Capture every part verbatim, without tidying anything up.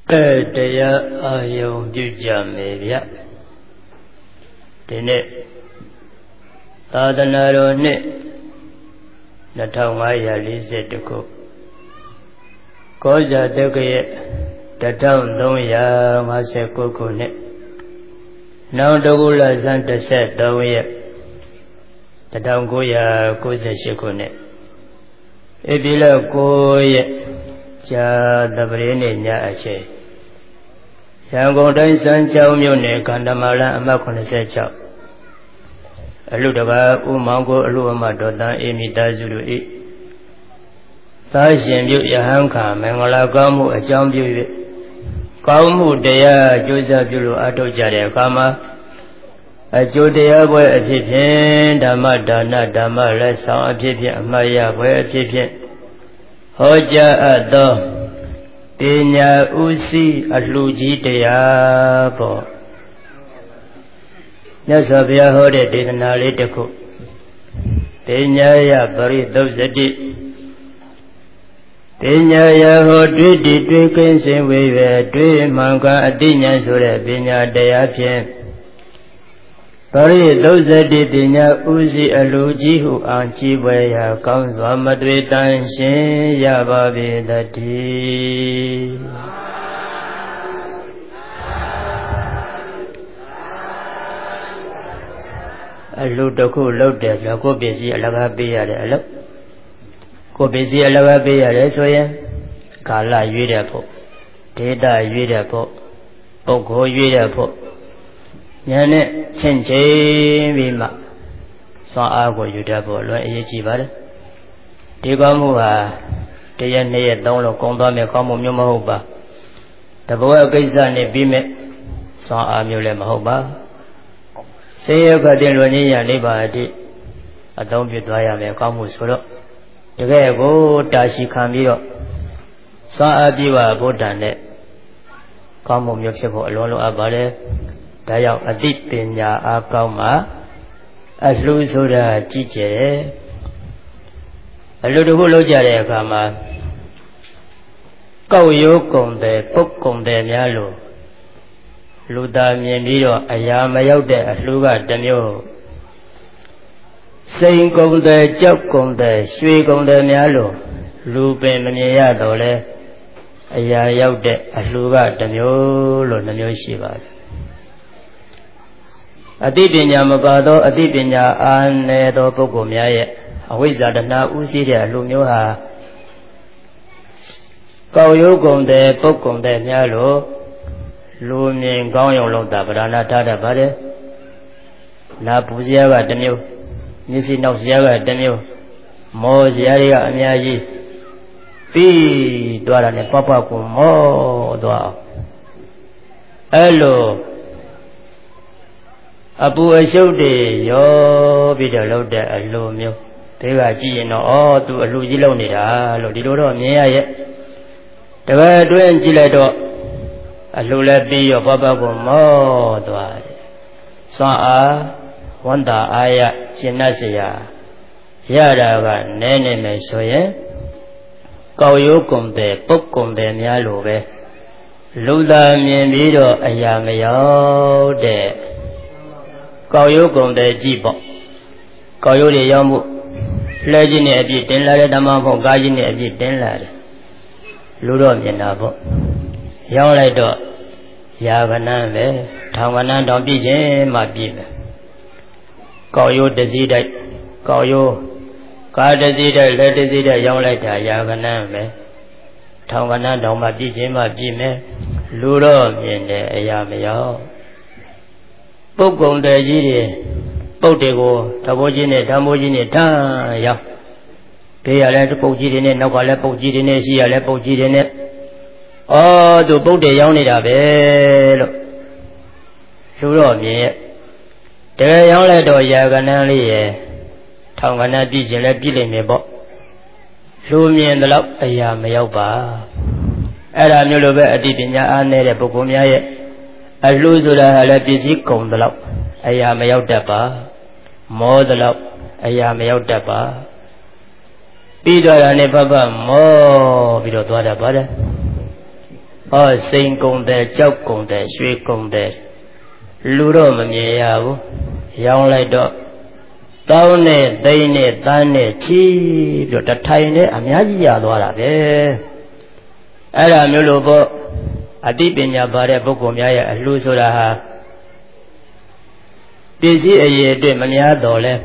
တရားအာယုံပြုကြမယ်ဗျဒီနေ့သာသနာတော်နှစ်နှစ်ထောင်ငါးရာလေးဆယ်တစ်ခုကောဇာတက္ကရာတစ်ထောင်သုံးရာငါးဆယ်ကိုခုနှစ်နောင်တကုလဇန်တစ်ဆက်သုံးရက်တစ်ထောင်ကိုးရာကိုးဆယ်ရှစ်ခုနှစ်ဧပြီလကိုးရက်ဇာတပရိနေ့ညအချိန်ရန်ကုန်တိုင်းစမ်းချောင်းမြို့နယ်ကန္တမာလအမှတ်ခုနှစ်ဆယ်ခြောက်အလူတကာဦးမောင်ကိုအလူအမတော်တန်အေမိသားစုတို့၏သာရှင်ပြုယဟန်ခါမင်္ဂလာကောင်းမှုအကြောင်းပြု၍ကောင်းမှုတရားကျိုးစားပြုလို့အထောက်ကြတဲ့အခါမှာအကျိုးတရားပွဲအဖြစ်ဖြင့်ဓမ္မဒါနဓမ္မလက်ဆောင်အဖြစ်ဖြင့်အမှားရပွဲအဖြစ်ဖြင့်ဟောကြားအပ်သောပညာဥစီအလှကြီးတရားပေါ့မြတ်စွာဘုရားဟောတဲ့ဒေသနာလေးတစ်ခုပညာယပရိသုဇတိပညာယဟောတွေ့တည်တွေ့ကင်းစင်ဝေပဲတွေ့မှန်ကအတိညာဆိုတဲ့ပညာတရားဖြင့်ပရိသုဇတိပညာဥစီအလှကြီးဟုအားကြီးပွဲရာကောင်းစွာမတွေ့တန်ရှင်းရပါပေတည်းအလှတစ်ခုလုပ်တယ်ဆိုကိုယ်ပစ္စည်းအလကားပေးရတယ်အလုပ်ကိုယ်ပစ္စည်းအလကားပေးရတယ်ဆိုရင်ကာလရွေးတဲ့ဖို့ဒေတာရွေးတဲ့ဖို့ပုဂ္ဂိုလ်ရွေးတဲ့ဖို့ညာနဲ့ချင်းချင်းပြီးမှစွမ်းအားကိုယူတတ်ဖို့လွယ်အရေးကြီးပါတယ်ဒီကောင်းမှုဟာတရက်နှစ်ရက်သုံးလို့ကုန်သွားမယ်ကောင်းမှုမျိုးမဟုတ်ပါတဘဝကိစ္စနဲ့ပြီးမဲ့စွမ်းအားမျိုးလည်းမဟုတ်ပါစေရခတင်လွန်ကြီးရနိဗ္ဗာန်အတိအသုံးပြုသွားရမယ်ကောင်းမှုဆိုတော့တကယ်ကိုတာရှိခံပြီးတော့စွမ်းအားပြည့်ဝဗုဒ္ဓံနဲ့ကောင်းမှုမျိုးဖြစ်ဖို့အလွန်လိုအပ်ပါတယ်ဒါကြောင့်အတိပညာအားကောင်းမှအလှူဆိုတာကြည့်ကြတယ်အလှူတစ်ခုလုပ်ကြတဲ့အခါမှာကောက်ရိုးကုန်တယ်ပုတ်ကုန်တယ်များလို့လူသားမြင်ပြီးတော့အရာမရောက်တဲ့အလှူကတစ်မျိုးစိန်ကုန်တယ်ကြောက်ကုန်တယ်ရွှေကုန်တယ်များလို့လူပင်မမြင်ရတော့လဲအရာရောက်တဲ့အလှူကတစ်မျိုးလို့နှမျိုးရှိပါတယ်အတိပညာမပါသောအတိပညာအားနည်းသောပုဂ္ဂိုလ်များရဲ့အဝိဇ္ဇာတဏှာဥစည်းတဲ့အလှမျိုးဟာကောက်ရိုးကုန်တဲ့ပုတ်ကုန်တဲ့များလို့လူမြင်ကောင်းရုံလုံးသာဗရဏထားတတ်ပါတယ်နာပူစရာကတစ်မျိုးမျက်စိနောက်စရာကတစ်မျိုးမောစရာတွေကအများကြီးပြီးသွားတာနဲ့ပပကူမောသွားအောင်အဲ့လိုအပူအရှုပ်တွေရောပြီးတော့လောက်တဲ့အလှမျိုးဒီကကြည့်ရင်တော့ဩသူအလှကြီးလောက်နေတာလို့ဒီလိုတော့မြင်ရရဲ့တပည့်အတွင်းကြည့်လိုက်တော့အလှလည်းပြီးရောပပကိုမောသွားတယ်စွမ်းအားဝန္တာအာရရှင်းတ်เสียရတာကနည်းနေမယ်ဆိုရင်ကောက်ရိုးကုန်တဲ့ပုတ်ကုန်တဲ့များလိုပဲလူသားမြင်ပြီးတော့အရာမရောက်တဲ့ကောက်ရိုးကုန်တဲ့ကြည့်ပေါ့ကောက်ရိုးတွေရောက်မှုလှဲကြီးနဲ့အပြည့်တင်လာတဲ့ဓမ္မဖို့ကားကြီးနဲ့အပြည့်တင်လာတယ်လူတော့မြင်တာပေါ့ရောက်လိုက်တော့ရာကနန်းပဲထောင်ကနန်းတောင်ပြည့်ခြင်းမှပြည့်မယ်ကောက်ရိုးတစ်စီးတိုက်ကောက်ရိုးကားတစ်စီးတိုက်လက်တစ်စီးတိုက်ရောက်လိုက်တာရာကနန်းပဲထောင်ကနန်းတောင်မှပြည့်ခြင်းမှပြည့်မယ်လူတော့မြင်တယ်အရာမရောက်ပုတ်ကုန်တယ်ကြီးတွေပုတ်တွေကိုတဘိုးကြီးနဲ့ဓမ္မိုးကြီးနဲ့ထမ်းရောက်ဘေးရလဲပုတ်ကြီးတွေနဲ့နောက်ကလည်းပုတ်ကြီးတွေနဲ့ရှိရလဲပုတ်ကြီးတွေနဲ့ဩသူပုတ်တွေရောက်နေတာပဲလို့လူတော့မြင်ရဲ့တကယ်ရောက်လိုက်တော့ရာကနန်းလေးရဲ့ထောင်ကနန်းပြည့်ခြင်းလဲပြည့်လိမ့်မယ်ပေါ့လူမြင်တယ်လို့အရာမရောက်ပါအဲ့ဒါမျိုးလိုပဲအတိပညာအားနည်းတဲ့ပုဂ္ဂိုလ်များရဲ့အလှဆိုတာဟာလည်းပစ္စည်းကုန်တယ်လို့အရာမရောက်တတ်ပါမောတယ်လို့အရာမရောက်တတ်ပါပြီးတော့တာနဲ့ပပမောပြီးတော့သွားတတ်ပါတယ်哦，生功德、教功德、学功德，路到么灭呀不？养来到，到呢、对呢、单呢，起就得太呢，阿苗子呀多了呗。哎呀，苗萝卜，阿弟边呀把的不过苗呀，路说了哈，必须也对么苗多嘞。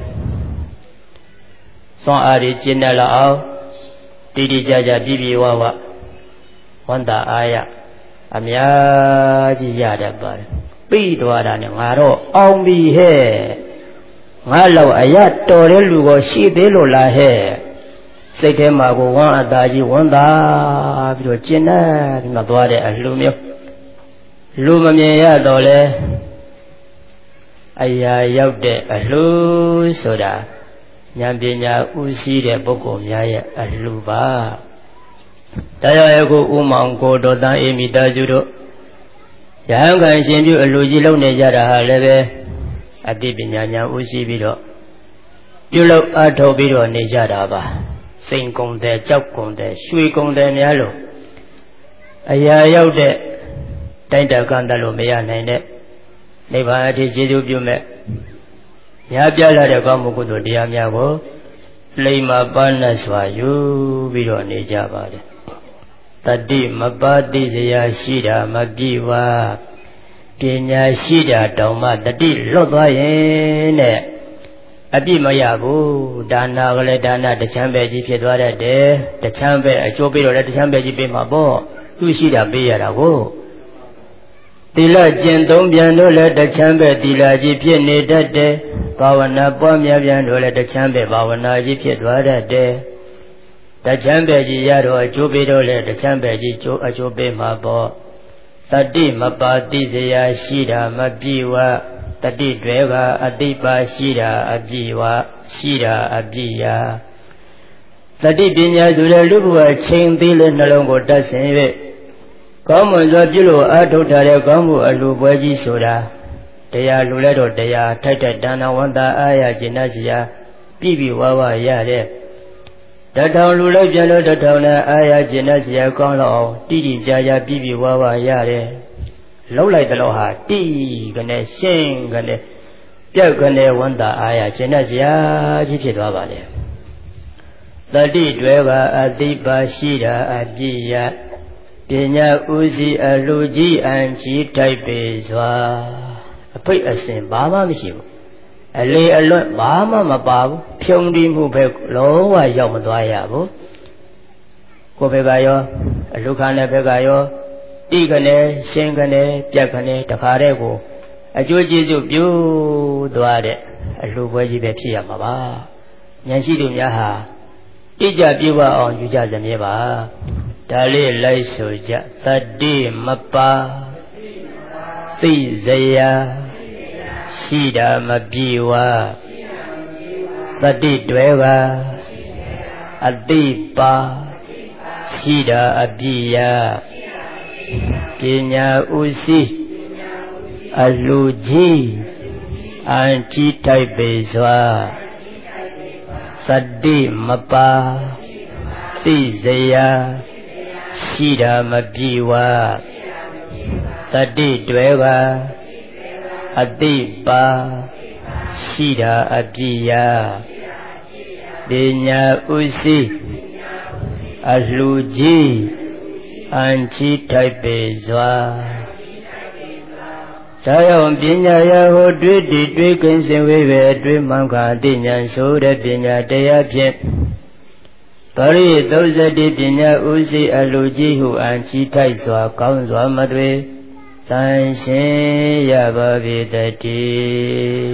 上阿里进来了啊，弟弟家家比比娃娃。ဝန်တာအားရအများကြီးရတတ်ပါတယ်ပြီးသွားတာနဲ့ငါတော့အောင်ပြီဟဲ့ငါလောက်အရတော်တဲ့လူကိုရှိသေးလို့လားဟဲ့စိတ်ထဲမှာကိုဝမ်းအသာကြီးဝန်တာပြီးတော့ကျင်နေပြီးမှသွားတဲ့အလှမျိုးလူမမြင်ရတော့လဲအရာရောက်တဲ့အလှဆိုတာဉာဏ်ပညာဥရှိတဲ့ပုဂ္ဂိုလ်များရဲ့အလှပါတရားယခုဥမောင်ကိုတော်တန်အေမိတာစုတို့ရဟန်းခံရှင်ပြုအလူကြီးလုံနေကြတာဟာလည်းပဲအတိပညာဉာဏ်ဥရှိပြီးတော့ပြုလုပ်အထောက်ပြီးတော့နေကြတာပါစိန်ကုန်တဲ့ကြောက်ကုန်တဲ့ရွှေကုန်တဲ့များလို့အရာရောက်တဲ့တိုင်းတကံတလို့မရနိုင်တဲ့နိဗ္ဗာန်အထိကျေးဇူးပြုမဲ့ညာပြလာတဲ့ကောင်းမှုကုသိုလ်တရားများကိုလိမ္မာပါဏတ်စွာယူပြီးတော့နေကြပါတယ်တတိမပါတိစရာရှိတာမပြည့်ဝပညာရှိတာတောင်မှတတိလွတ်သွားရင်တဲ့အပြည့်မရဘူးဒါနာကလည်းဒါနာတချမ်းပဲကြီးဖြစ်သွားတတ်တယ်တချမ်းပဲအကျိုးပေးတော့လည်းတချမ်းပဲကြီးပေးမှာပေါ့သူရှိတာပေးရတာကိုသီလကျင့်သုံးပြန်တော့လည်းတချမ်းပဲသီလကြီးဖြစ်နေတတ်တယ်ဘာဝနာပွားများပြန်တော့လည်းတချမ်းပဲဘာဝနာကြီးဖြစ်သွားတတ်တယ်တချမ်းပဲကြီးရတော့အကျိုးပေးတော့လည်းတချမ်းပဲကြီးကျိုးအကျိုးပေးမှာပေါ့တတိမပါတိစရာရှိတာမပြည့်ဝတတိတွေကအတိပါရှိတာအပြည့်ဝရှိတာအပြည့်ရာတတိပညာဆိုတဲ့လူဘဝချိန်သေးတဲ့နှလုံးကိုတတ်ဆင်၍ကောင်းမွန်စွာပြုလို့အားထုတ်ထားတဲ့ကောင်းမှုအလှပွဲကြီးဆိုတာတရားလူလဲတော့တရားထိုက်တဲ့တဏ္ဍဝန္တာအာရကျင်တတ်စီယာပြည့်ပြည့်ဝဝရတဲ့တထောင်လူလိုက်ပြန်လို့တထောင်နဲ့အာရကျင်တတ်စီယာကောင်းတော့အောင်တိတိကျကျပြည့်ပြည့်ဝဝရတဲ့လှုပ်လိုက်တဲ့လို့ဟာတိကနေရှင်းကနေပြက်ကနေဝန္တာအာရကျင်တတ်စီယာကြီးဖြစ်သွားပါလေတတိတွေကအတိပါရှိတာအပြည့်ရပညာဥစီအလူကြီးအန်ကြီးတိုက်ပေစွာအဖိတ်အစဉ်ဘာမှမရှိဘူးအလေအလွတ်ဘာမှမပါဘူးဖြုံတိမှုပဲလုံးဝရောက်မသွားရဘူးကိုယ်ဘက်ကရောအလူခါနဲ့ဘက်ကရောတိကနေရှင်းကနေပြက်ကနေတခါတည်းကိုအကျိုးကျေးဇူးပြုသွားတဲ့အလူပွဲကြီးပဲဖြစ်ရမှာပါဉာဏ်ရှိသူများဟာဣကြပြုပါအောင်ယူကြစမြဲပါဒါလေးလိုက်ဆိုကြတတိမပါသိစရာရှိတာမပြေဝတတိတွေကအတိပါရှိတာအပြည့်ရပညာဥစီအလူကြီးအန်တီတိုက်ပေစွာတတိမပါသိစရာရှိတာမပြေဝတတိတွေကအတိပါရှိတာအပြည့်ရပညာဥစီအလှကြီးအန်ချီထိုက်ပေစွာဒါကြောင့်ပညာရဟောတွေ့တည်တွေ့ကင်းစင်ဝေးပဲတွေ့မှန်ခါသိဉာဏ်ဆိုတဲ့ပညာတရားဖြင့်ပရိသုဇတိပညာဥစီအလူကြီးဟုအန်ချီထိုက်စွာကောင်းစွာမသွေသင်ရှင်ရပါပေတည်း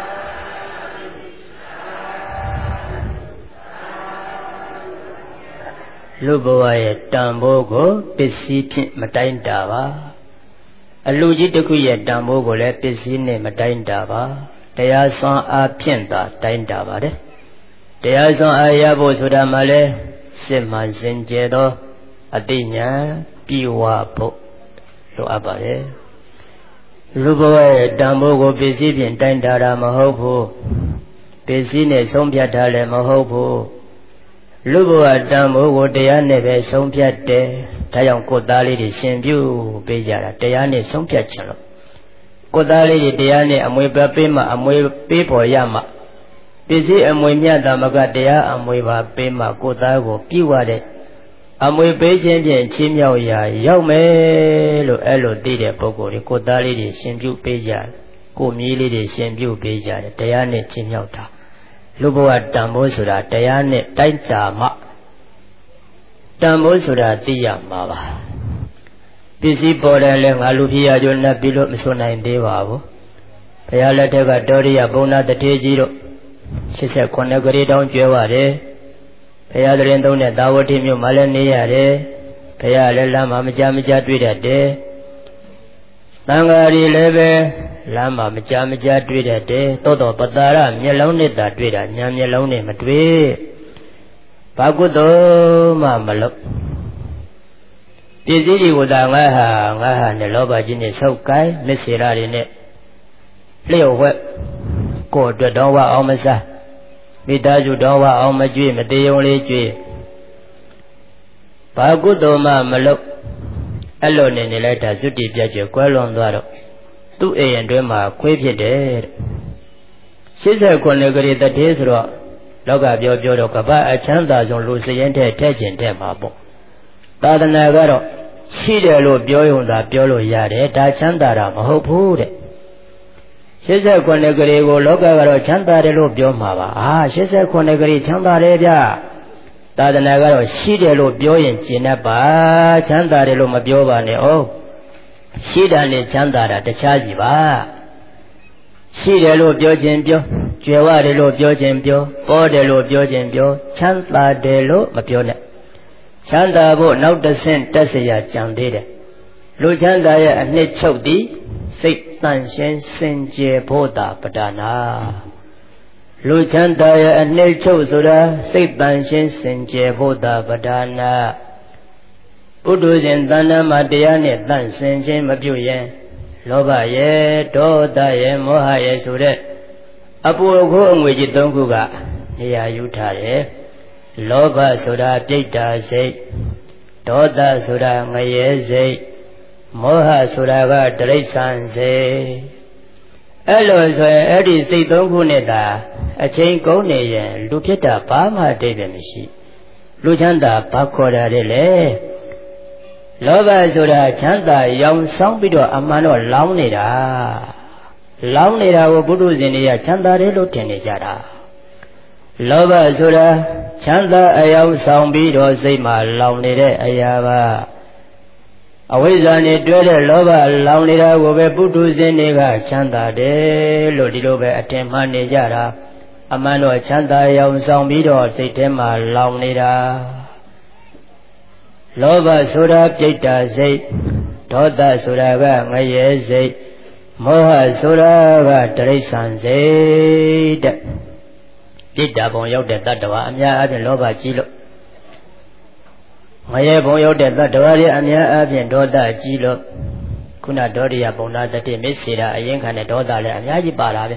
လူဘဝရဲ့တန်ဖိုးကိုပစ္စည်းဖြင့်မတိုင်းတာပါအလူကြီးတစ်ခုရဲ့တန်ဖိုးကိုလည်းပစ္စည်းနဲ့မတိုင်းတာပါတရားစွမ်းအားဖြင့်သာတိုင်းတာပါတယ်တရားစွမ်းအားရဖို့ဆိုတာမှလည်းစစ်မှန်စင်ကြယ်သောအသိဉာဏ်ပြည့်ဝဖို့လိုအပ်ပါတယ်လူဘဝရဲ့တန်ဖိုးကိုပစ္စည်းဖြင့်တိုင်းတာတာမဟုတ်ဘူးပစ္စည်းနဲ့ဆုံးဖြတ်တာလည်းမဟုတ်ဘူးလူဘဝတန်ဖိုးကိုတရားနဲ့ပဲဆုံးဖြတ်တယ်ဒါကြောင့်ကိုယ်သားလေးတွေရှင်ပြုပေးကြတာတရားနဲ့ဆုံးဖြတ်ခြင်းလို့ကိုယ်သားလေးတွေတရားနဲ့အမွေပဲပေးမှအမွေပေးပေါ်ရမှပစ္စည်းအမွေမြတ်တာမကတရားအမွေပါပေးမှကိုယ်သားကိုပြုရတဲ့အမွေပေးခြင်းဖြင့်ချင်းမြောက်ရာရောက်မယ်လို့အဲ့လိုသိတဲ့ပုဂ္ဂိုလ်တွေကိုယ်သားလေးတွေရှင်ပြုပေးကြတယ်ကိုယ်မြေးလေးတွေရှင်ပြုပေးကြတယ်တရားနဲ့ချင်းမြောက်တာလူဘဝတန်ဖိုးဆိုတာတရားနဲ့တိုက်တာမှတန်ဖိုးဆိုတာသိရမှာပါပစ္စည်းပေါ်တယ်လဲငါလူဖြစ်ရကြနဲ့ပြီးလို့မဆိုနိုင်သေးပါဘူးဘုရားလက်ထက်ကတောရိယဘုံနာတထေကြီးတို့ရှစ်ဆက်ခုနှစ်ကလေးတောင်းကျွဲပါတယ်ဘုရားသရင်သုံးတဲ့သာဝတိမြို့မှာလည်းနေရတယ်ဘုရားလည်းလမ်းမှာမကြမကြတွေ့တတ်တယ်သံဃာတွေလည်းပဲလမ်းမှာမကြမကြတွေ့တတ်တယ်တောတော်ပတာရမျက်လုံးနဲ့သာတွေ့တာညာမျက်လုံးနဲ့မတွေ့ဘာကုသိုလ်မှမလုပ်ပစ္စည်းတွေကိုသာငါဟာငါဟာနဲ့လောဘကြီးနဲ့ဆုပ်ကိုင်းမစ္ဆေရတွေနဲ့လျှို့ဝှက်ကိုယ်အတွက်တော့ဝအောင်မစားမိသားစုတော်ဝအောင်မကြွေးမသေးုံလေးကြွေးဘာကုသိုလ်မှမလုပ်အဲ့လိုနေနေလိုက်တာသုတိပြတ်ကျွယ်ကွဲလွန်သွားတော့သူ့အိမ်အတွင်းမှာခွေးဖြစ်တယ်တဲ့ရှစ်ဆက်ခုနှစ်ကလေးတည်းဆိုတော့လောကပြောပြောတော့ကပ္ပအချမ်းသာဆုံးလူစရင်တဲ့ထက်ကျင်တဲ့မှာပေါ့သာသနာကတော့ရှိတယ်လို့ပြောရုံသာပြောလို့ရတယ်ဒါချမ်းသာတာမဟုတ်ဘူးတဲ့ရှစ်ဆက်ခုနှစ်ကလေးကိုလောကကတော့ချမ်းသာတယ်လို့ပြောမှာပါအာရှစ်ဆက်ခုနှစ်ကလေးချမ်းသာတယ်ဗျသာသနာကတော့ရှိတယ်လို့ပြောရင်ကျင်တတ်ပါချမ်းသာတယ်လို့မပြောပါနဲ့ဩရှိတာနဲ့ချမ်းသာတာတခြားစီပါရှိတယ်လို့ပြောခြင်းပြောကြွယ်ဝတယ်လို့ပြောခြင်းပြောပေါ်တယ်လို့ပြောခြင်းပြောချမ်းသာတယ်လို့မပြောနဲ့ချမ်းသာဖို့နောက်တစ်ဆင့်တက်เสียကြံသေးတယ်လူချမ်းသာရဲ့အနှစ်ချုပ်သည်စိတ်တန်ရှင်းစင်ကြယ်ဖို့တာပဒါနာလူချမ်းသာရဲ့အနှစ်ချုပ်ဆိုတာစိတ်တန်ရှင်းစင်ကြယ်ဖို့တာပဒါနာပုထုဇဉ်တဏ္ဍာမှာတရားနဲ့တန့်စင်ခြင်းမပြုရင်လောဘရဲ့ဒေါသရဲ့မောဟရဲ့ဆိုတဲ့အပူအခိုးအငွေကြီးသုံးခုကနေရာယူထားတယ်လောဘဆိုတာပြိတ္တာစိတ်ဒေါသဆိုတာငရဲစိတ်မောဟဆိုတာကတိရစ္ဆာန်စိတ်အဲ့လိုဆိုရင်အဲ့ဒီစိတ်သုံးခုနဲ့သာအချိန်ကုန်နေရင်လူဖြစ်တာဘာမှအတိတ်ပဲမရှိလူချမ်းသာဘာခေါ်တာလဲလေလောဘဆိုတာချမ်းသာရောင်ဆောင်ပြီးတော့အမှန်တော့လောင်းနေတာလောင်းနေတာကိုပုထုဇဉ်တွေကချမ်းသာတယ်လို့ထင်နေကြတာလောဘဆိုတာချမ်းသာအယောင်ဆောင်ပြီးတော့စိတ်မှာလောင်နေတဲ့အရာပါအဝိဇ္ဇာနဲ့တွဲတဲ့လောဘလောင်နေတာကိုပဲပုထုဇဉ်တွေကချမ်းသာတယ်လို့ဒီလိုပဲအထင်မှန်နေကြတာအမှန်တော့ချမ်းသာရောင်ဆောင်ပြီးတော့စိတ်ထဲမှာလောင်နေတာလောဘဆိုတာပြိတ္တာစိတ်ဒေါသဆိုတာကငရဲစိတ်မောဟဆိုတာကတိရစ္ဆာန်စိတ်တဲ့ပြိတ္တာဘုံရောက်တဲ့တတ္တဝါအများအားဖြင့်လောဘကြီးလို့ငရဲဘုံရောက်တဲ့တတ္တဝါတွေအများအားဖြင့်ဒေါသကြီးလို့ခုနဒေါရိယဘုံနာတတိမစ္ဆေရာအရင်ခံတဲ့ဒေါသလည်းအများကြီးပါတာပဲ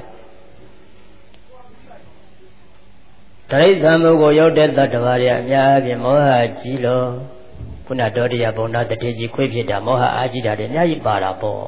တိရစ္ဆာန်ဘုံကိုရောက်တဲ့တတ္တဝါတွေအများအားဖြင့်မောဟကြီးလို့ခုနဒေါရိယဘုံနာတတိကြီးခွေးဖြစ်တာမောဟအားကြီးတာတွေအများကြီးပါတာပေါ့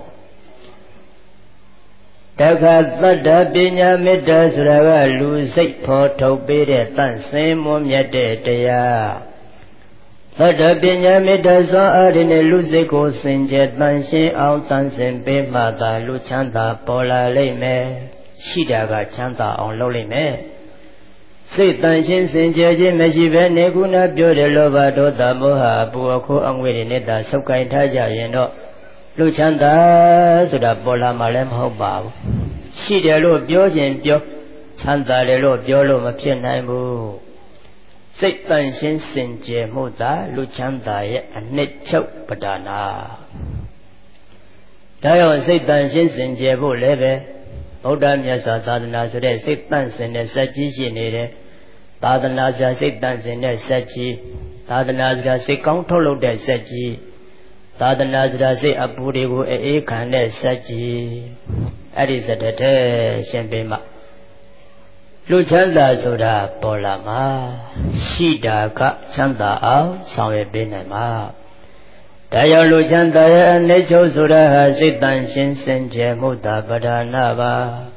တခါသတ္တပညာမေတ္တာဆိုတာကလူစိတ်ဖော်ထုတ်ပေးတဲ့တန့်စင်မွမြတ်တဲ့တရားသတ္တပညာမေတ္တာစွမ်းအားဖြင့်လူစိတ်ကိုစင်ကြယ်တန်ရှင်းအောင်တန်ဆင်ပေးမှသာလူချမ်းသာပေါ်လာလိမ့်မယ်ရှိတာကချမ်းသာအောင်လုပ်လိမ့်မယ်စိတ်တန်ရှင်းစင်ကြယ်ခြင်းမရှိဘဲနေခုနပြောတဲ့လောဘဒေါသမောဟအပူအခိုးအငွေ့တွေနဲ့သာဆုပ်ကိုင်ထားကြရင်တော့လူချမ်းသာဆိုတာပေါ်လာမှလည်းမဟုတ်ပါဘူးရှိတယ်လို့ပြောခြင်းပြောချမ်းသာတယ်လို့ပြောလို့မဖြစ်နိုင်ဘူးစိတ်တန်ရှင်းစင်ကြယ်မှုသာလူချမ်းသာရဲ့အနှစ်ချုပ်ပဒါနာဒါကြောင့်စိတ်တန်ရှင်းစင်ကြယ်ဖို့လည်းပဲဗုဒ္ဓမြတ်စွာသာသနာဆိုတဲ့စိတ်တန့်စင်တဲ့စัจကြီးရှိနေတယ်သာသနာပြစိတ်တန့်စင်တဲ့စัจကြီးသာသနာပြစိတ်ကောင်းထုတ်လုပ်တဲ့စัจကြီးသာသနာပြစိတ်အပူတွေကိုအေးခံတဲ့စัจကြီးအဲ့ဒီစတဲ့တဲ့ရှင်ပေးမှလူချမ်းသာဆိုတာပေါ်လာမှာရှိတာကချမ်းသာအောင်ဆောင်ရွက်ပေးနိုင်မှာဒါကြောင့်လူချမ်းသာရဲ့အနေချုပ်ဆိုတာဟာစိတ်တန်ရှင်းစင်ကြယ်မှုသာပဒါနာပါ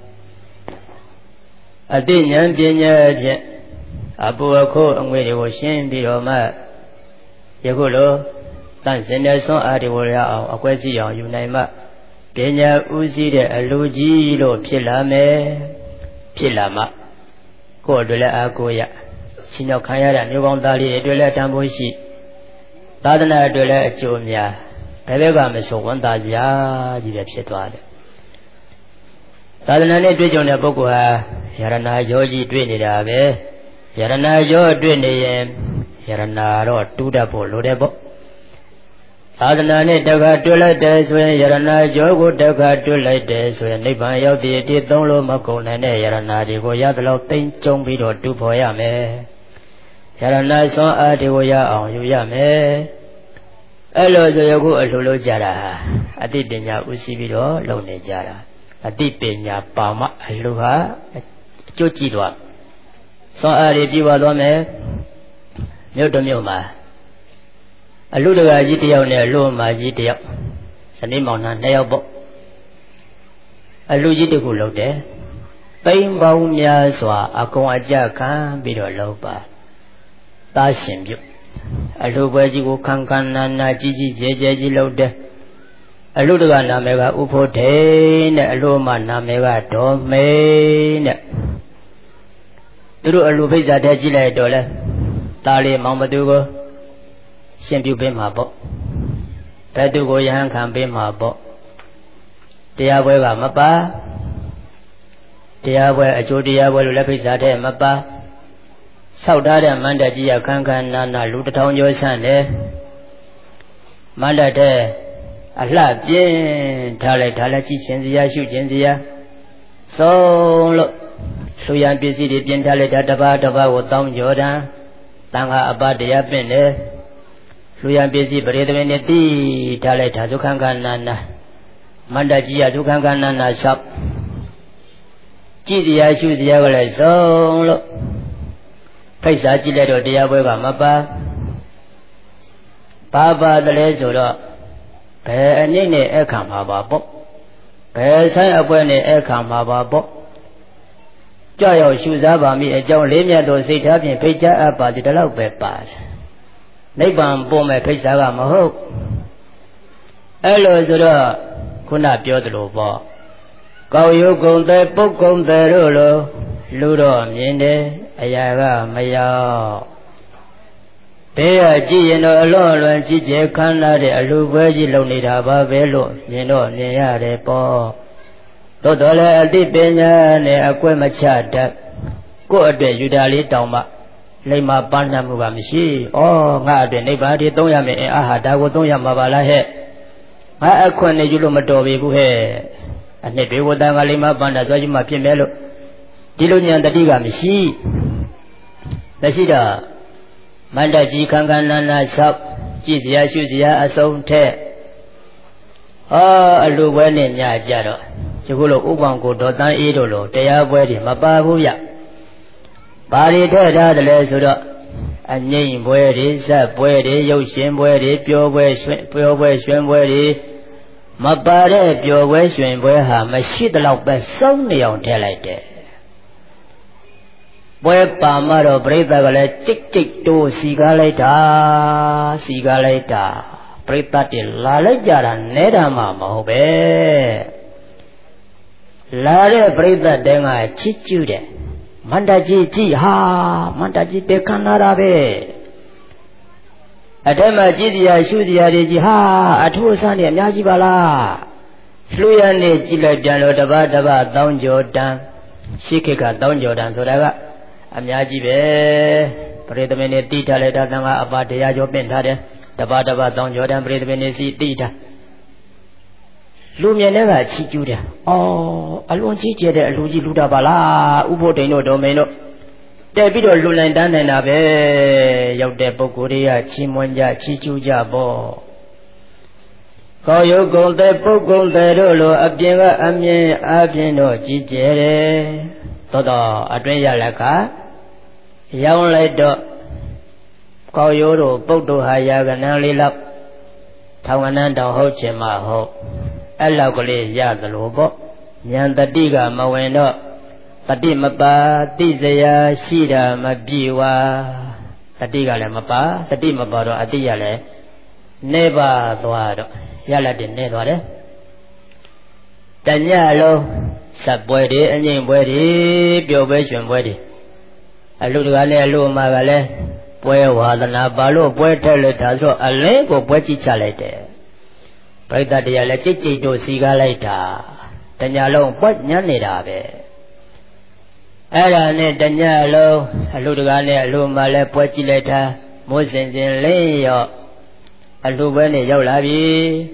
အတိဉာဏ်ပညာဖြင့်အပူအခုအငွေတွေကိုရှင်းပြီးတော့မှယခုလိုတန်စင်တဲ့ဆွမ်းအားတွေကိုရအောင်အကွဲစီအောင်ယူနိုင်မှပညာဥစည်းတဲ့အလူကြီးလို့ဖြစ်လာမယ်ဖြစ်လာမှကိုယ်အတွက်လည်းအားကိုးရရှင်ရောက်ခံရတဲ့မျိုးကောင်းသားလေးအတွက်လည်းတန်ဖိုးရှိသာသနာအတွက်လည်းအကျိုးများဘယ်ဘက်ကမဆိုဝန်သားရာကြီးပဲဖြစ်သွားတယ်သာသနာနဲ့တွေ့ကြုံတဲ့ပုဂ္ဂိုလ်ဟာယရနာယောကြီးတွေ့နေတာပဲယရနာယောတွေ့နေရင်ယရနာတော့တူးတတ်ဖို့လိုတယ်ပေါ့သာသနာနဲ့တက္ကတွေ့လိုက်တယ်ဆိုရင်ယရနာယောကိုတက္ကတွေ့လိုက်တယ်ဆိုရင်နိဗ္ဗာန်ရောက်တဲ့ဒီသုံးလို့မကုန်နိုင်တဲ့ယရနာတွေကိုရသလောက်သိမ့်ကျုံပြီးတော့တူးဖော်ရမယ်ယရနာဆွမ်းအားတွေကိုရအောင်ယူရမယ်အဲ့လိုဆိုယခုအလှလို့ကြတာအတိပညာဥသိပြီးတော့လုပ်နေကြတာအတိပညာပါမအလှဟာအကျိုးကြည့်သွားဆွမ်းအားတွေပြည့်ပါသွားမယ်မြို့တစ်မြို့မှာအလှတကကြီးတယောက်နဲ့အလှမကြီးတယောက်ဇနီးမောင်နှံနှစ်ယောက်ပေါ့အလှကြီးတစ်ခုလုပ်တယ်သိမ့်ပေါင်းများစွာအကုန်အကြခံပြီးတော့လုပ်ပါသားရှင်ပြုအလှပွဲကြီးကိုခံခံနာနာကြီးကြီးကျယ်ကျယ်ကြီးလုပ်တယ်အလှတကနာမည်ကဥဖို့ထိန်နဲ့အလှမနာမည်ကဒေါ်မေနဲ့သူတို့အလှဖိတ်စာထဲကြည့်လိုက်တော့လဲသားလေးမောင်မသူကိုရှင်ပြုပေးမှာပေါ့တတုကိုယဟန်ခံပေးမှာပေါ့တရားပွဲကမပါတရားပွဲအကျိုးတရားပွဲလို့လည်းဖိတ်စာထဲမပါဆောက်ထားတဲ့မန္တကြီးရခန်းခန်းနာနာလူတစ်ထောင်ကျော်ဆန့်တယ်မန္တတဲ့အလှပြင်းထားလိုက်ဒါလည်းကြည့်ချင်းစရာရှုချင်းစရာဆုံးလို့လူရန်ပစ္စည်းတွေပြင်ထားလိုက်တာတစ်ပါးတစ်ပါးကိုတောင်းကြော်တန်းတန်ခါအပတရားပင့်တယ်လူရန်ပစ္စည်းပရိသမင်းနဲ့တိထားလိုက်တာဒုက္ခကနာနာမန္တကြီးရဒုက္ခကနာနာဆောက်ကြည့်စရာရှုစရာကလည်းဆုံးလို့ဖိတ်စာကြည့်လိုက်တော့တရားပွဲကမပါပါပါတယ်လဲဆိုတော့ဘယ်အနည်းနဲ့အခါမှာပါပေါ့ဘယ်ဆိုင်အပွဲနဲ့အခါမှာပါပေါ့ကြောက်ရောက်ရှုစားပါမိအကြောင်းလေးမြတ်သောစိတ်ထားဖြင့်ဖိတ်ကြားအပ်ပါဒီလောက်ပဲပါတယ်နိဗ္ဗာန်ပို့မဲ့ဖိတ်စာကမဟုတ်အဲ့လိုဆိုတော့ခုနပြောသလိုပေါ့ကောက်ရုပ်ကုံတဲ့ပုတ်ကုံတဲ့တို့လိုလူတော့မြင်တယ်အရာကမရောက်ဘေးကကြည့်ရင်တော့အလွန်အလွန်ကြည်ကျယ်ခမ်းနားတဲ့အလူပွဲကြီးလုံနေတာပါပဲလို့မြင်တော့မြင်ရတယ်ပေါ့သို့တော်လည်းအတိပညာနဲ့အကွက်မချတတ်ကိုယ့်အတွက်ယူတာလေးတောင်းမှလိမ္မာပန်းနှံမှုကမရှိဩငါအတွက်နိဗ္ဗာန်ဒီသုံးရမယ်အာဟာဒါကိုသုံးရမှာပါလားဟဲ့ငါအခွင့်နဲ့ယူလို့မတော်ပြီဘူးဟဲ့အနှစ်တွေဝတ္တကလိမ္မာပန်းတာသွားယူမှဖြစ်မယ်လို့ဒီလိုဉာဏ်တတိကမရှိမရှိတော့မန္တကြီးခန်းခန်းနာနာဆောက်ကြည့်စရာရှုစရာအစုံထက်ဟောအလူပွဲနဲ့ညကြတော့ဒီကုလို့ဥပ္ပံကိုဒေါ်တန်းအေးတို့လိုတရားပွဲတွေမပါဘူးဗျဘာတွေထည့်ထားတယ်လဲဆိုတော့အငိမ့်ပွဲတွေဇက်ပွဲတွေရုပ်ရှင်ပွဲတွေပျော်ပွဲရွှင်ပျော်ပွဲရွှင်ပွဲတွေမပါတဲ့ပျော်ပွဲရွှင်ပွဲဟာမရှိသလောက်ပဲစုံနေအောင်ထည့်လိုက်တယ်ပွဲပါမတော့ပြိဿကလည်းကြိတ်ကြိတ်တိုးစီကားလိုက်တာစီကားလိုက်တာပြိဿတွေလာလိုက်ကြတာနဲတာမှမဟုတ်ပဲလာတဲ့ပြိဿတဲကချစ်ကျူးတယ်မန္တကြီးကြည့်ဟာမန္တကြီးတေခန္ဓာတာပဲအထက်မှာကြည့်စရာရှုစရာတွေကြီးဟာအထူးအဆန်းတွေအများကြီးပါလားလှူရနေကြည့်လိုက်ပြန်လို့တပတ်တပတ်တောင်းကြော်တန်းရှိခေတ်ကတောင်းကြော်တန်းဆိုတာကအများကြီးပဲပရိသမင်းနဲ့တိထားလိုက်တာသံဃာအပါတရားကျော်ပင့်ထားတယ်တပတ်တပတ်တောင်းကြော်တန်းပရိသမင်းနဲ့စီတိထားလူမြင်တဲ့ကချီကျူးတယ်အော်အလွန်ကြီးကျယ်တဲ့အလူကြီးလူတာပါလားဥဖို့တိန်တို့ဒေါ်မင်းတို့တက်ပြီးတော့လူနိုင်တန်းနေတာပဲရောက်တဲ့ပုဂ္ဂိုလ်တွေကချီးမွမ်းကြချီးကျူးကြပေါ့ကောရုပ်ကုံတဲ့ပုဂ္ဂုံတဲ့တို့လိုအပြင်ကအမြင်အပြင်တော့ကြီးကျယ်တယ်သောတော်အတွင်းရလက်ကရောင်းလိုက်တော့ကောက်ရိုးတို့ပုတ်တို့ဟာရာကနန်းလေးလောက်ထောင်ကနန်းတောင်ဟုတ်ချင်မှဟုတ်အဲ့လောက်ကလေးရသလိုပေါ့ဉာဏ်တတိကမဝင်တော့တတိမပါတိစရာရှိတာမပြေဝါတတိကလည်းမပါတတိမပါတော့အတိရလည်းနေပါသွားတော့ရလက်တင်နေသွားတယ်တညလုံးစပ်ပွဲတွေအငိမ့်ပွဲတွေပျော်ပွဲရွှင်ပွဲတွေအလူတကားနဲ့အလူအမကလည်းပွဲဝါသနာဘာလို့ပွဲထက်လို့ဒါဆိုအလင်းကိုပွဲကြည့်ချလိုက်တယ်ပရိသတ်တရားလည်းကြိတ်ကြိတ်တို့စီကားလိုက်တာတညလုံးပွဲညံ့နေတာပဲအဲ့ဒါနဲ့တညလုံးအလူတကားနဲ့အလူအမလည်းပွဲကြည့်လိုက်တာမိုးစင်စင်လင်းရောအလူပွဲနဲ့ရောက်လာပြီ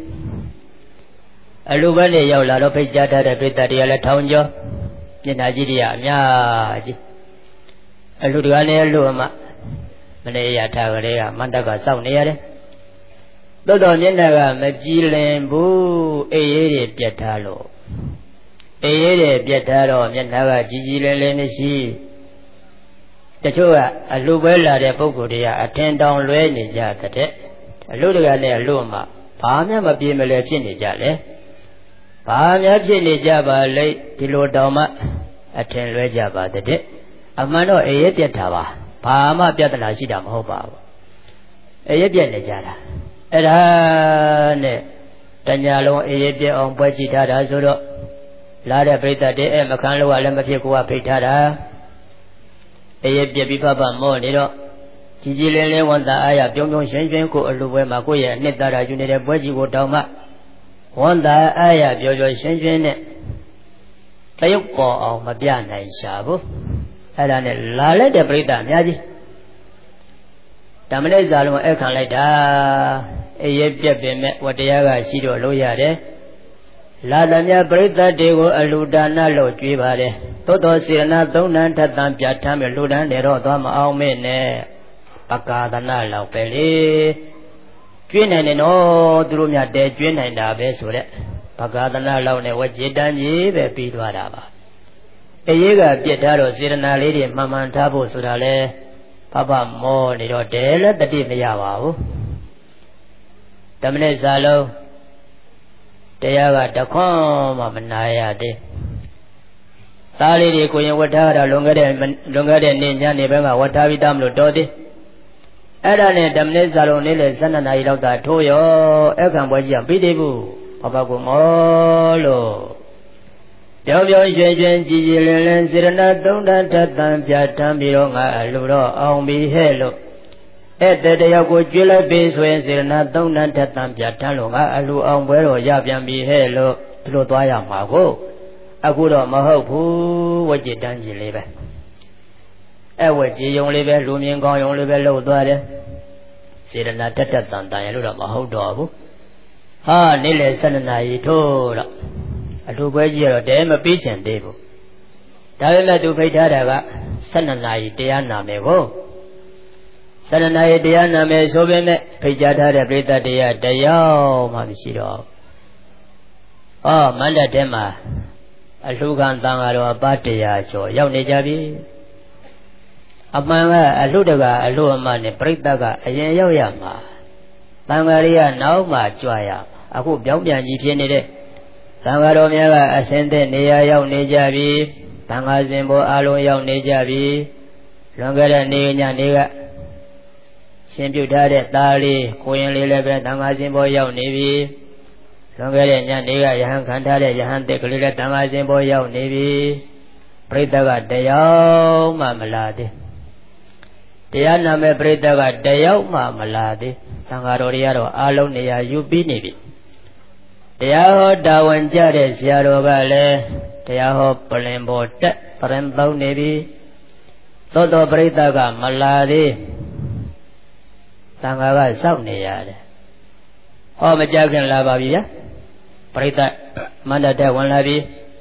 အလူပွဲနဲ့ရောက်လာတော့ဖိတ်ကြားထားတဲ့ပရိသတ်တရားလည်းထောင်ကျော်မျက်နှာကြီးတွေကအများကြီးအလူတကားနဲ့အလူအမမနေ့ရထားကလေးကမန္တကစောင့်နေရတယ်သို့တော်မျက်နှာကမကြည်လင်ဘူးအေးရေးတွေပြတ်ထားလို့အေးရေးတွေပြတ်ထားတော့မျက်နှာကကြည်ကြည်လင်လင်နဲ့ရှိတချို့ကအလူပွဲလာတဲ့ပုဂ္ဂိုလ်တွေကအထင်တောင်လွဲနေကြတဲ့အလူတကာနဲ့အလူအမဘာမှမပြေမလဲဖြစ်နေကြလေဘာများဖြစ်နေကြပါလိမ့်ဒီလိုတောင်မှအထင်လွဲကြပါတဲ့အမှန်တော့အေးရေးပြတ်ထားပါဘာမှပြဿနာရှိတာမဟုတ်ပါဘူးအေးရပြက်နေကြတာအဲ့ဒါနဲ့တညာလုံးအေးရပြက်အောင်ပွဲကြည့်ထားတာဆိုတော့လာတဲ့ပြိတ္တတွေအဲ့မခံလို့ကလည်းမဖြစ်ကိုကဖိတ်ထားတာအေးရပြက်ပြီးဖဖမောနေတော့ကြည်ကြည်လင်းလင်းဝန်တာအားရပြုံးပြုံးရွှင်ရွှင်ကိုအလူပွဲမှာကိုယ့်ရဲ့အနှစ်သာရယူနေတဲ့ပွဲကြီးကိုတောင်းမှဝန်တာအားရပျော်ပျော်ရွှင်ရွှင်နဲ့တရုပ်ပေါ်အောင်မပြနိုင်ရှာဘူးအဲ့ဒါနဲ့လာလိုက်တဲ့ပြိတ္တအများကြီးဓမ္မနိစ္စလုံးအဲ့ခံလိုက်တာအေးရပြက်ပင်မဲ့ဝတရားကရှိတော့လို့ရတယ်လာသမျှပြိတ္တတွေကိုအလူဒါနလို့ကြွေးပါတယ်သို့တော်စေရနာသုံးဏထသံပြဋ္ဌာန်းပြီးလူဒန်းနေတော့သွားမအောင်မဲနဲ့ပကာသနာလောက်ပဲလေကျွေးနိုင်တယ်နော်သူတို့များတဲကျွေးနိုင်တာပဲဆိုတဲ့ပကာသနာလောက်နဲ့ဝจิตတန်းကြီးပဲပြီးသွားတာပါအေးကပြစ်ထားတော့စေရနာလေးတွေမှန်မှန်ထားဖို့ဆိုတာလဲဖဖမောနေတော့တဲလည်းတတိမရပါဘူးဓမ္မနဲ့စာလုံးတရားကတခွန်းမှမနာရသေးသားလေးတွေကိုရင်ဝတ်ထားတာလွန်ခဲ့တဲ့လွန်ခဲ့တဲ့နေ့ညနေဘက်ကဝတ်ထားပြီးသားမလို့တော်သေးအဲ့ဒါနဲ့ဓမ္မနဲ့စာလုံးနေ့လေဆယ်နှစ်နာရီလောက်သာထိုးရောအခန့်ပွဲကြီးကပြီးသေးဘူးဖဖကမောလို့ပြောပြောရွှင်ရွှင်ကြည်ကြည်လင်လင်စေရနာသုံးဓာတ်ထသံပြဋ္ဌာန်းပြီးတော့ငါအလိုတော့အောင်ပြီဟဲ့လို့အဲ့တဲ့တယောက်ကိုကျွေးလိုက်ပြီဆိုရင်စေရနာသုံးဓာတ်ထသံပြဋ္ဌာန်းလို့ငါအလိုအောင်ပွဲတော့ရပြန်ပြီဟဲ့လို့သူတို့သွားရမှာကိုအခုတော့မဟုတ်ဘူးဝจิตတန်းကြီးလေးပဲအဲ့ဝကြည်ယုံလေးပဲလူမြင်ကောင်းယုံလေးပဲလှုပ်သွားတယ်စေရနာထထသံတန်ရလို့တော့မဟုတ်တော့ဘူးဟာနေ့လေဆယ်နှစ်နာရီထိုးတော့အလူပွဲကြီးကတော့တဲမပြီးချင်သေးဘူးဒါပေမဲ့သူဖိတ်ထားတာကဆယ်နှစ်နာရီတရားနာမယ်ကိုဆယ်နှစ်နာရီတရားနာမယ်ဆိုပေမဲ့ဖိတ်ကြားထားတဲ့ပြိတ္တတရားတရားမှမရှိတော့အော်မန္တတဲမှာအလူခံတန်ဃာတော်အပတရားကျော်ရောက်နေကြပြီအမှန်ကအလူတကအလူအမနဲ့ပြိတ္တကအရင်ရောက်ရမှာတန်ဃာရီကနောက်မှကြွရမှာအခုပြောင်းပြန်ကြီးဖြစ်နေတဲ့သံဃာတော်များကအစင်းတဲ့နေရာရောက်နေကြပြီသံဃာရှင်ဘောအလုံးရောက်နေကြပြီလွန်ခဲ့တဲ့နေညနေကရှင်ပြုထားတဲ့သားလေးကိုရင်လေးလည်းပဲသံဃာရှင်ဘောရောက်နေပြီလွန်ခဲ့တဲ့ညနေကယဟန်ခံထားတဲ့ယဟန်သက်ကလေးလည်းသံဃာရှင်ဘောရောက်နေပြီပြိတ္တကတရားမှမလာသေးတရားနာမဲ့ပြိတ္တကတရားမှမလာသေးသံဃာတော်တွေကတော့အလုံးနေရာယူပြီးနေပြီတရားဟောတာဝန်ကြတဲ့ဆရာတော်ကလည်းတရားဟောပလင်ပေါ်တက်ပရင်သုံးနေပြီသောတော်ပရိသတ်ကမလာသေးသံဃာကစောင့်နေရတယ်ဟောမကြခင်လာပါပြီဗျာပရိသတ်မန္တတက်ဝင်လာပြီ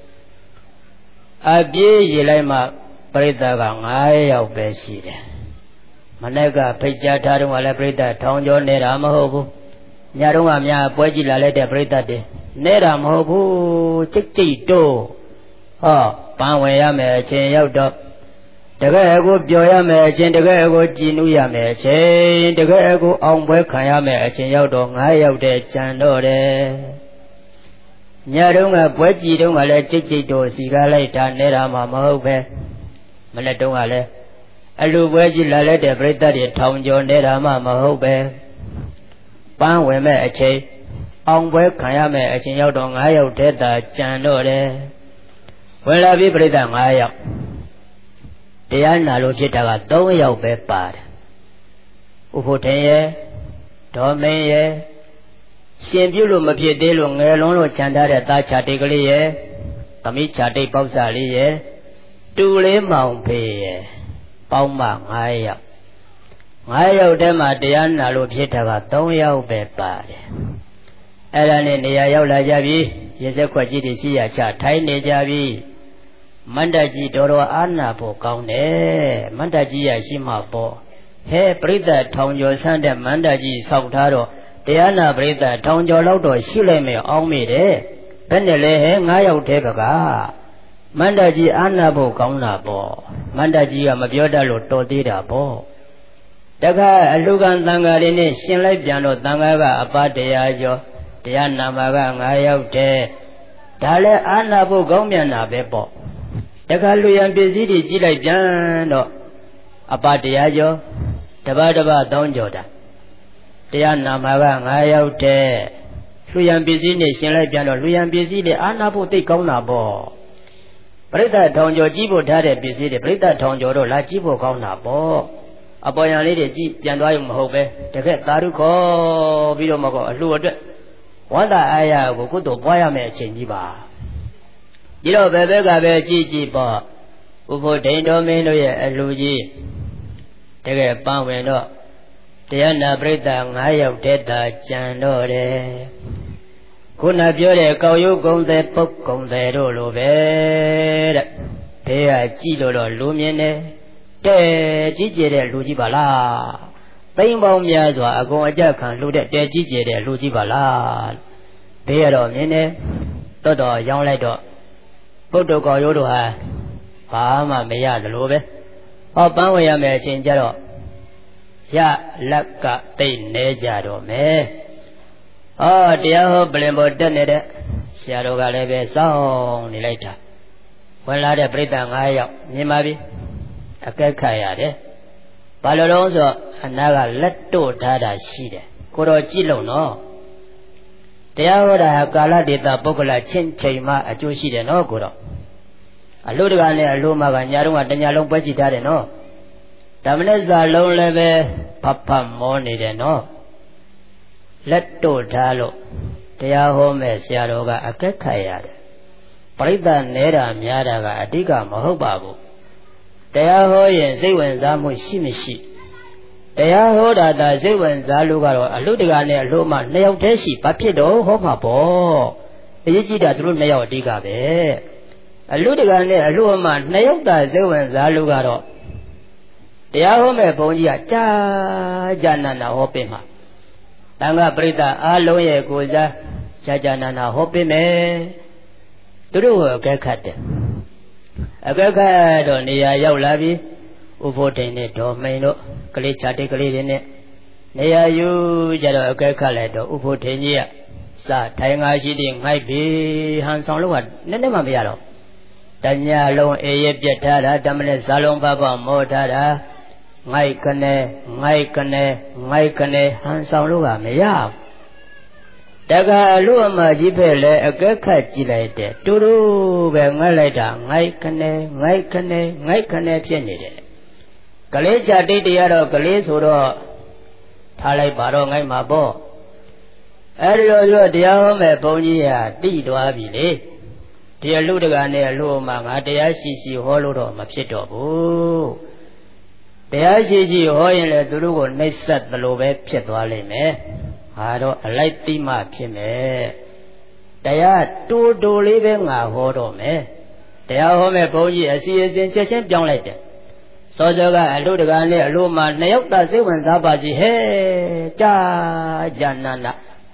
အပြေးရေလိုက်မှပရိသတ်ကငါးယောက်ပဲရှိတယ်မနေ့ကဖိတ်ကြားထားတော့လည်းပရိသတ်ထောင်ကျော်နေတာမဟုတ်ဘူးညတုန်းကများပွဲကြည့်လာလိုက်တဲ့ပရိသတ်တွေနေတာမဟုတ်ဘူးကြိတ်ကြိတ်တို့ဟောပန်းဝင်ရမယ်အချိန်ရောက်တော့တကယ်ကိုပျော်ရမယ်အချိန်တကယ်ကိုကြည်နူးရမယ်အချိန်တကယ်ကိုအောင်ပွဲခံရမယ်အချိန်ရောက်တော့ငါးယောက်တည်းကြံတော့တယ်ညတုန်းကပွဲကြည်တုန်းကလည်းကြိတ်ကြိတ်တော့စီကားလိုက်တာနေတာမှမဟုတ်ပဲမနေ့တုန်းကလည်းအလူပွဲကြည်လာလိုက်တဲ့ပြိတ္တတွေထောင်ကျော်နေတာမှမဟုတ်ပဲပန်းဝင်မဲ့အချိန်အောင်ပွဲခံရမယ်အချိန်ရောက်တော့ငါးယောက်တည်းသာကြံတော့တယ်ဝင်လာပြီပြိတ္တငါးယောက်တရားနာလို့ဖြစ်တာကသုံးယောက်ပဲပါတယ်ဥဖို့ထင်ရဲ့ဒေါ်မင်းရဲ့ရှင်ပြုလို့မဖြစ်သေးလို့ငယ်လုံးလို့ခြံထားတဲ့သားချာတိတ်ကလေးရဲ့သမီးချာတိတ်ပေါက်စားလေးရဲ့တူလေးမောင်ဖေးရဲ့ပေါင်းမငါးယောက်ငါးယောက်တည်းမှာတရားနာလို့ဖြစ်တာကသုံးယောက်ပဲပါတယ်အဲ့ဒါနဲ့နေရာရောက်လာကြပြီရေစက်ခွက်ကြီးတွေရှိရချထိုင်းနေကြပြီမန္တကြီးတော်တော်အာနာဖို့ကောင်းတယ်မန္တကြီးရရှိမှပေါ့ဟဲပရိသတ်ထောင်ကျော်ဆန်းတဲ့မန္တကြီးဆောက်ထားတော့တရားနာပရိသတ်ထောင်ကျော်လောက်တော့ရှိလိုက်မယ်အောင်းမိတယ်ဘယ်နဲ့လဲဟဲငါးယောက်တည်းပကားမန္တကြီးအာနာဖို့ကောင်းတာပေါ့မန္တကြီးကမပြောတတ်လို့တော်သေးတာပေါ့တခါအလူကံတန်ဃာတွေနဲ့ရှင်လိုက်ပြန်တော့တန်ဃာကအပတရားကျော်တရားနာမှာကငါးယောက်တည်းဒါလည်းအာနာဖို့ကောင်းပြန်တာပဲပေါ့တခါလူရန်ပစ္စည်းတွေကြည့်လိုက်ပြန်တော့အပတရားကျော်တပတ်တပတ်သုံးကျော်တာတရားနာမှာကငါးယောက်တည်းလူရန်ပစ္စည်းနဲ့ရှင်လိုက်ပြန်တော့လူရန်ပစ္စည်းတွေအာနာဖို့သိကောင်းတာပေါ့ပရိသတ်ထောင်ကျော်ကြည့်ဖို့ထားတဲ့ပစ္စည်းတွေပရိသတ်ထောင်ကျော်တော့လာကြည့်ဖို့ကောင်းတာပေါ့အပေါ်ရန်လေးတွေကြည့်ပြန်သွားရုံမဟုတ်ပဲတကယ်သာဓုခေါ်ပြီးတော့မကောအလှအတွက်ဝန္တာအာရကိုကုသိုလ်ပွားရမယ့်အချိန်ကြီးပါဒီတော့ဘယ်ဘက်ကပဲကြည့်ကြည့်ပေါ့ဥဖို့ဒိန်တော်မင်းတို့ရဲ့အလှကြီးတကယ်ပန်းဝင်တော့တရားနာပရိသတ်ငါးယောက်တည်းသာကြံတော့တယ်ခုနပြောတဲ့ကောက်ရုပ်ကုံသည်ပုတ်ကုံသည်တို့လိုပဲတဲ့ဘေးကကြည့်လို့တော့လူမြင်တယ်တဲ့ကြီးကျယ်တဲ့လူကြီးပါလားသိမ့်ပေါင်းများစွာအကုန်အကြခံလှူတဲ့တဲကြီးကျယ်တဲ့လူကြီးပါလားဘေးကတော့မြင်တယ်တော်တော်ရောင်းလိုက်တော့ပုတ်တော်ကောက်ရုပ်တို့ဟာဘာမှမရသလိုပဲဟောပန်းဝင်ရမယ်အချိန်ကျတော့ရလက်ကတိတ်နေကြတော့မယ်ဟောတရားဟောပလင်ပေါ်တက်နေတဲ့ဆရာတော်ကလည်းပဲစောင်းနေလိုက်တာဝင်လာတဲ့ပြိတ္တငါးယောက်မြင်ပါပြီအကဲခတ်ရတယ်ဘာလို့လဲဆိုတော့အနာကလက်တို့ထားတာရှိတယ်ကိုတော်ကြည့်လို့နော်တရားဟောတာဟာကာလဒေတာပုဂ္ဂလချင်းချိန်မှအကျိုးရှိတယ်နော်ကိုတော်အလို့တကလည်းအလို့မှကညာတော့ကတညာလုံးပွဲကြည့်ထားတယ်နော်ဓမ္မနဲ့စာလုံးလည်းပဲဖတ်ဖတ်မောနေတယ်နော်လက်တို့ထားလို့တရားဟောမဲ့ဆရာတော်ကအကဲခတ်ရတယ်ပရိသတ်နေတာများတာကအဓိကမဟုတ်ပါဘူးတရားဟောရင်စိတ်ဝင်စားမှုရှိမရှိတရားဟောတာသာစိတ်ဝင်စားလို့ကတော့အလုတကာနဲ့အလို့မှနှစ်ယောက်တည်းရှိဘာဖြစ်တော့ဟောမှာပေါ့အရေးကြီးတာသူတို့နှစ်ယောက်အဓိကပဲအလုတကာနဲ့အလို့မှနှစ်ယောက်သာစိတ်ဝင်စားလို့ကတော့တရားဟောမဲ့ဘုန်းကြီးကကြာကြာနာနာဟောပေးမှာတန်ခါပရိသတ်အားလုံးရဲ့ကိုယ်စားကြာကြာနာနာဟောပေးမယ်သူတို့ကအကဲခတ်တယ်အကဲခတ်တော့နေရာရောက်လာပြီဥဖို့တိန်နဲ့ဒေါ်မိန်တို့ကလေးချာတိတ်ကလေးတွေနဲ့နေရာယူကြတော့အကဲခတ်လိုက်တော့ဥဖို့တိန်ကြီးကစထိုင်ငါရှိတဲ့ငိုက်ပြီဟန်ဆောင်လို့ကနည်းနည်းမှမရတော့တညလုံးအေးရပြတ်ထားတာဓမ္မနဲ့ဇာလုံးပပမောထားတာငိုက်ကနေငိုက်ကနေငိုက်ကနေဟန်ဆောင်လို့ကမရတကယ်အလို့အမကြီးဖက်လဲအကဲခတ်ကြည့်လိုက်တဲ့တူတူပဲငတ်လိုက်တာငိုက်ကနေငိုက်ကနေငိုက်ကနေဖြစ်နေတယ်ကလေးချတိတ်တရားတော့ကလေးဆိုတော့ထားလိုက်ပါတော့ငိုက်မှာပေါ့အဲဒီလိုဆိုတော့တရားဟောမဲ့ဘုန်းကြီးကတိသွားပြီလေဒီအလို့တကနဲ့အလို့အမငါတရားရှိရှိဟောလို့တော့မဖြစ်တော့ဘူးတရားရှိရှိဟောရင်လည်းသူတို့ကိုနှိပ်စက်သလိုပဲဖြစ်သွားလိမ့်မယ်ဟာတော့အလိုက်တိမှဖြစ်မယ်တရားတူတူလေးပဲငါဟောတော့မယ်တရားဟောမဲ့ဘုန်းကြီးအစီအစဉ်ချက်ချင်းပြောင်းလိုက်တယ်စောစောကအလို့တကနဲ့အလို့မှနှစ်ယောက်သာစိတ်ဝင်စားပါစီဟဲ့ကြာကြာနာနာ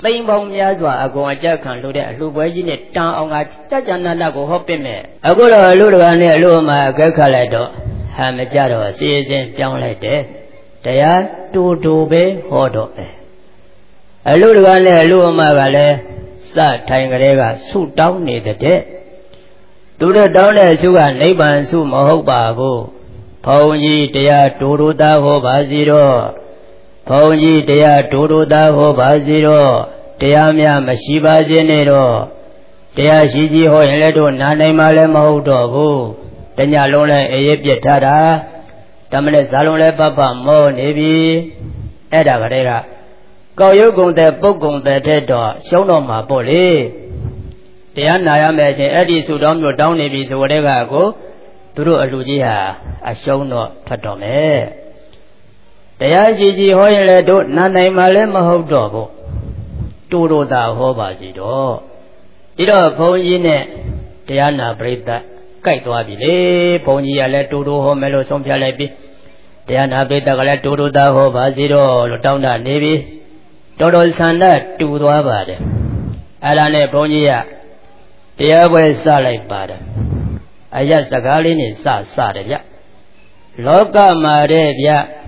သိမ်ပေါင်းများစွာအကုန်အကြခံလို့တဲ့အလှပွဲကြီးနဲ့တန်အောင်ကကြကြနန္ဒကိုဟောပြမယ်အခုတော့အလှတကားနဲ့အလှမှာအကဲခတ်လိုက်တော့ဟာမကြတော့စီစဉ်ပြောင်းလိုက်တယ်တရားတူတူပဲဟောတော့ပဲအလှတကားနဲ့အလှမှာကလည်းစထိုင်ကလေးကဆုတောင်းနေတဲ့သူတို့တောင်းတဲ့ဆုကနိဗ္ဗာန်ဆုမဟုတ်ပါဘူးဘုန်းကြီးတရားတူတူသားဟောပါစီတော့ဘုန်းကြီးတရားတူတူသားဟောပါစီတော့တရားများမရှိပါစေနဲ့တော့တရားရှိကြီးဟောရင်လည်းတို့နာနိုင်မှလည်းမဟုတ်တော့ဘူးတညလုံးလည်းအေးရပြစ်ထားတာတမနဲ့ဇာလုံးလည်းပပမောနေပြီအဲ့ဒါကတည်းကကောက်ရုပ်ကုံတဲ့ပုတ်ကုံတဲ့တဲ့တော့ရှုံးတော့မှာပေါ့လေတရားနာရမယ်ချင်းအဲ့ဒီစုတော်မျိုးတောင်းနေပြီဆိုတဲ့ကကိုသူတို့အလူကြီးဟာအရှုံးတော့ထွက်တော့မယ်တရားရှိကြီးဟောရင်လည်းတို့နာနိုင်မှလည်းမဟုတ်တော့ဘူးတူတူသာဟောပါစီတော့ဒီတော့ဘုန်းကြီးနဲ့တရားနာပရိသတ်ကြိုက်သွားပြီလေဘုန်းကြီးကလည်းတူတူဟောမယ်လို့ဆုံးဖြတ်လိုက်ပြီတရားနာပရိသတ်ကလည်းတူတူသာဟောပါစီတော့လို့တောင်းတနေပြီတော်တော်ဆန္ဒတူသွားပါတယ်အဲ့ဒါနဲ့ဘုန်းကြီးကတရားပွဲစလိုက်ပါတယ်အယတ်စကားလေးနဲ့စစတယ်ဗျလောကမှာတဲ့ဗျ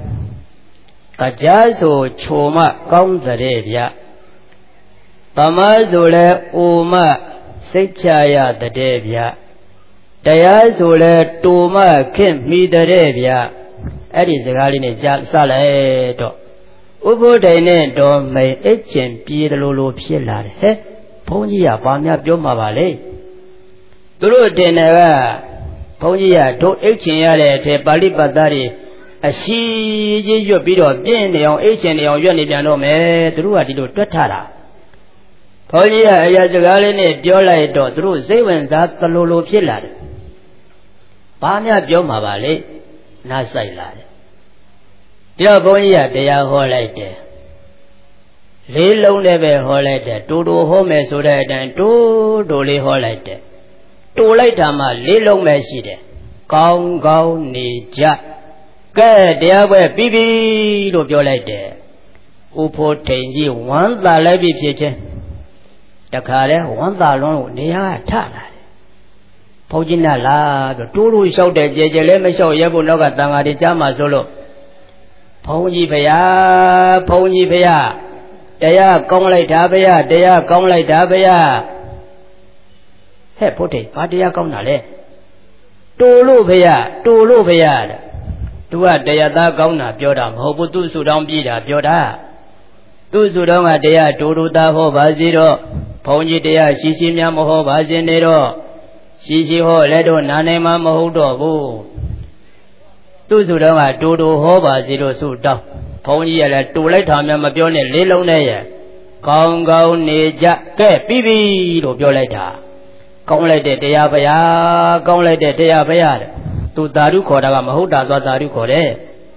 တရားဆိုချိုမကောင်းတဲ့ဗျတမဆိုလဲအိုမစိတ်ချရတဲ့ဗျတရားဆိုလဲတူမခင်မိတဲ့ဗျအဲ့ဒီစကားလေးနဲ့ကြားစလိုက်တော့ဥပုဒ္ဒိနဲ့တော်မိန်အိတ်ကျင်ပြေးတယ်လို့လို့ဖြစ်လာတယ်ဟဲ့ဘုန်းကြီးကဘာများပြောမှာပါလဲသူတို့တင်တယ်ကဘုန်းကြီးကတို့အိတ်ချင်ရတဲ့အထက်ပါဠိပတ်သားတွေအရှိကြီးရွတ်ပြီးတော့ပြင်းနေအောင်အိတ်ချင်နေအောင်ရွတ်နေပြန်တော့မယ်သူတို့ကဒီလိုတွက်ထားတာဘုန်းကြီးကအရာစကားလေးနဲ့ပြောလိုက်တော့သူတို့စိတ်ဝင်စားသလိုလိုဖြစ်လာတယ်ဘာများပြောမှာပါလဲနားဆိုင်လာတယ်ဒီတော့ဘုန်းကြီးကတရားဟောလိုက်တယ်လေးလုံးနဲ့ပဲဟောလိုက်တယ်တူတူဟောမယ်ဆိုတဲ့အတိုင်းတူတူလေးဟောလိုက်တယ်တူလိုက်တာမှလေးလုံးပဲရှိတယ်ကောင်းကောင်းနေကြကဲတရားပွဲပြီးပြီလို့ပြောလိုက်တယ်ဥဖို့ထိန်ကြီးဝမ်းသာလိုက်ပြီဖြစ်ချင်းတခါလဲဝမ်းသာလွန်းကိုနေရာကထလာတယ်ဘုန်းကြီးနဲ့လာပြီးတိုးတိုးလျှောက်တယ်ကြဲကြဲလဲမလျှောက်ရဲဖို့နောက်ကတန်ဃာတွေကြားမှာဆိုလို့ဘုန်းကြီးဖေယားဘုန်းကြီးဖေယားတရားကောင်းလိုက်တာဖေယားတရားကောင်းလိုက်တာဖေယားဟဲ့ဖို့ထိန်ဘာတရားကောင်းတာလဲတူလို့ဖေယားတူလို့ဖေယားတဲ့သူကတရားသားကောင်းတာပြောတာမဟုတ်ဘူးသူဆူတောင်းပြေးတာပြောတာသူဆူတောင်းကတရားတူတူသားဟောပါစီတော့ဘုန်းကြီးတရားရှိရှိများမဟောပါစေနဲ့တော့ရှိရှိဟောလည်းတော့နာနိုင်မှမဟုတ်တော့ဘူးသူဆူတောင်းကတူတူဟောပါစီလို့ဆူတောင်းဘုန်းကြီးကလည်းတူလိုက်တာများမပြောနဲ့လေးလုံးနဲ့ရဲ့ကောင်းကောင်းနေကြကဲပြီးပြီလို့ပြောလိုက်တာကောင်းလိုက်တဲ့တရားဗျာကောင်းလိုက်တဲ့တရားဗျာတဲ့သူသာဓုခေါ်တာကမဟုတ်တာသွားသာဓုခေါ်တယ်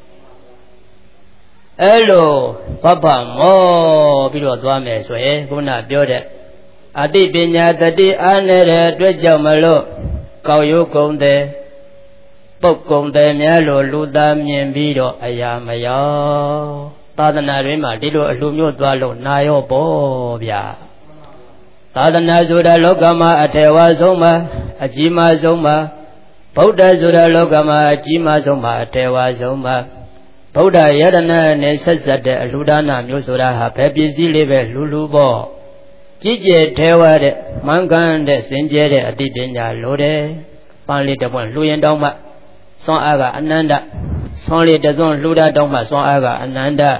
အဲ့လိုဘဘမောပြီးတော့သွားမယ်ဆိုရင်ခုနပြောတဲ့အတိပညာတတိအားနေတဲ့အတွက်ကြောင့်မလို့ကောက်ရုပ်ကုန်တဲ့ပုတ်ကုန်တဲ့များလို့လူသားမြင်ပြီးတော့အရာမရောက်သာသနာတွင်မှာဒီလိုအလှမျိုးသွားလို့နာရောပေါ့ဗျာသာသနာဆိုတာလောကမှာအထေဝါဆုံးမှာအကြီးမားဆုံးမှာဗုဒ္ဓဆိုတာလောကမှာအကြီးမားဆုံးမှာအထေဝါဆုံးမှာဗုဒ္ဓယတနာနဲ့ဆက်ဆက်တဲ့အလှဒါနမျိုးဆိုတာဟာဘယ်ပစ္စည်းလေးပဲလူလူပေါ့ကြည်ကျဲထဲဝတဲ့မှန်ကန်တဲ့စင်ကြဲတဲ့အတိပညာလိုတယ်ပန်းလေးတစ်ပွင့်လှူရင်တောင်းမှစွမ်းအားကအနန္တစွမ်းလေးတစ်စွန်းလှူတာတောင်းမှစွမ်းအားကအနန္တ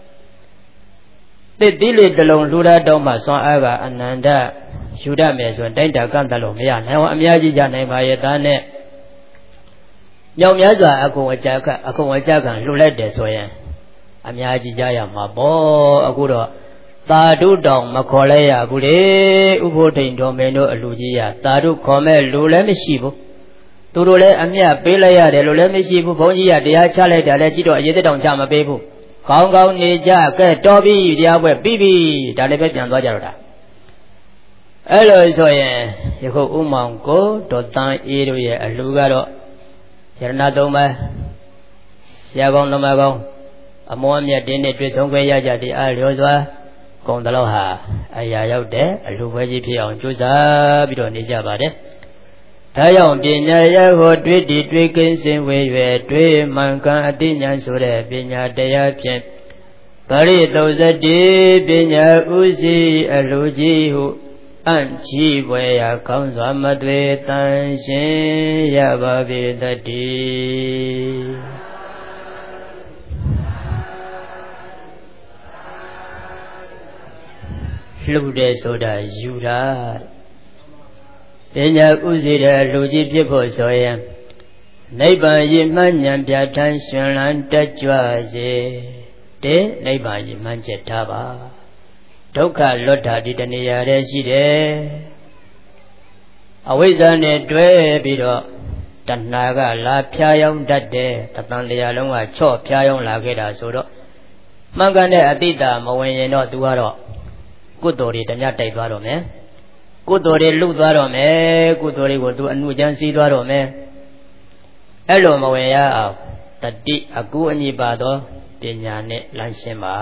တစ်သီးလေးတစ်လုံးလှူတာတောင်းမှစွမ်းအားကအနန္တယူတတ်မယ်ဆိုရင်တိုင်းတာကန့်တတ်လို့မရနိုင်ဘူးအများကြီးကြနိုင်ပါရဲ့သားနဲ့မြောက်များစွာအကုန်အကြကအကုန်အကြကလှူလိုက်တယ်ဆိုရင်အများကြီးကြရမှာပေါ့အခုတော့သာဓုတောင်မခေါ်လဲရဘူးလေဥဖို့ထိန်တော်မင်းတို့အလူကြီးရသာဓုခေါ်မဲ့လူလည်းမရှိဘူးသူတို့လည်းအမြတ်ပေးလိုက်ရတယ်လို့လည်းမရှိဘူးဘုန်းကြီးကတရားချလိုက်တာလည်းကြည့်တော့အရေးသက်တောင်ချမပေးဘူးကောင်းကောင်းနေကြကဲတော်ပြီတရားပွဲပြီးပြီဒါလည်းပဲပြန်သွားကြတော့တာအဲ့လိုဆိုရင်ယခုဥမောင်ကိုဒေါတန်အေးတို့ရဲ့အလူကတော့ယရဏသုံးပါးဆရာကောင်းသမားကောင်းအမောအမြတ်တင်းနဲ့တွေ့ဆုံခွင့်ရကြတဲ့အားလျော်စွာကုန်တယ်လို့ဟာအရာရောက်တဲ့အလူပွဲကြီးဖြစ်အောင်ကြိုးစားပြီးတော့နေကြပါတယ်ဒါကြောင့်ပညာရဟောတွေ့တည်တွေ့ကိန်းစင်ဝေရွယ်တွေ့မှန်ကန်အသိဉာဏ်ဆိုတဲ့ပညာတရားဖြင့်ပရိသုဇတိပညာဥစီအလူကြီးဟုအံ့ချီးပွဲရာကောင်းစွာမသွေတန်ရှင်ရပါပေတည်းလှူတယ်ဆိုတာယူတာပညာဥစီတဲ့လူကြီးဖြစ်ဖို့ဆိုရင်နိဗ္ဗာန်ရည်မှန်းဉာဏ်ပြဋ္ဌာန်းရှင်လန်းတက်ကြွစေတဲ့နိဗ္ဗာန်ရည်မှန်းချက်ထားပါဒုက္ခလွတ်တာဒီတဏှာရဲရှိတယ်အဝိဇ္ဇာနဲ့တွဲပြီးတော့တဏှာကလာဖြားယောင်းတတ်တယ်တသံတရားလုံးကချော့ဖြားယောင်းလာခဲ့တာဆိုတော့မှန်ကန်တဲ့အတိတ်တာမဝင်ရင်တော့သူကတော့ကုသိုလ်တွေတညတိုက်သွားတော့မယ်ကုသိုလ်တွေလူသွားတော့မယ်ကုသိုလ်တွေကိုသူအနုချမ်းစီးသွားတော့မယ်အဲ့လိုမဝင်ရအောင်တတိအကူအညီပါသောပညာနဲ့လမ်းရှင်းပါ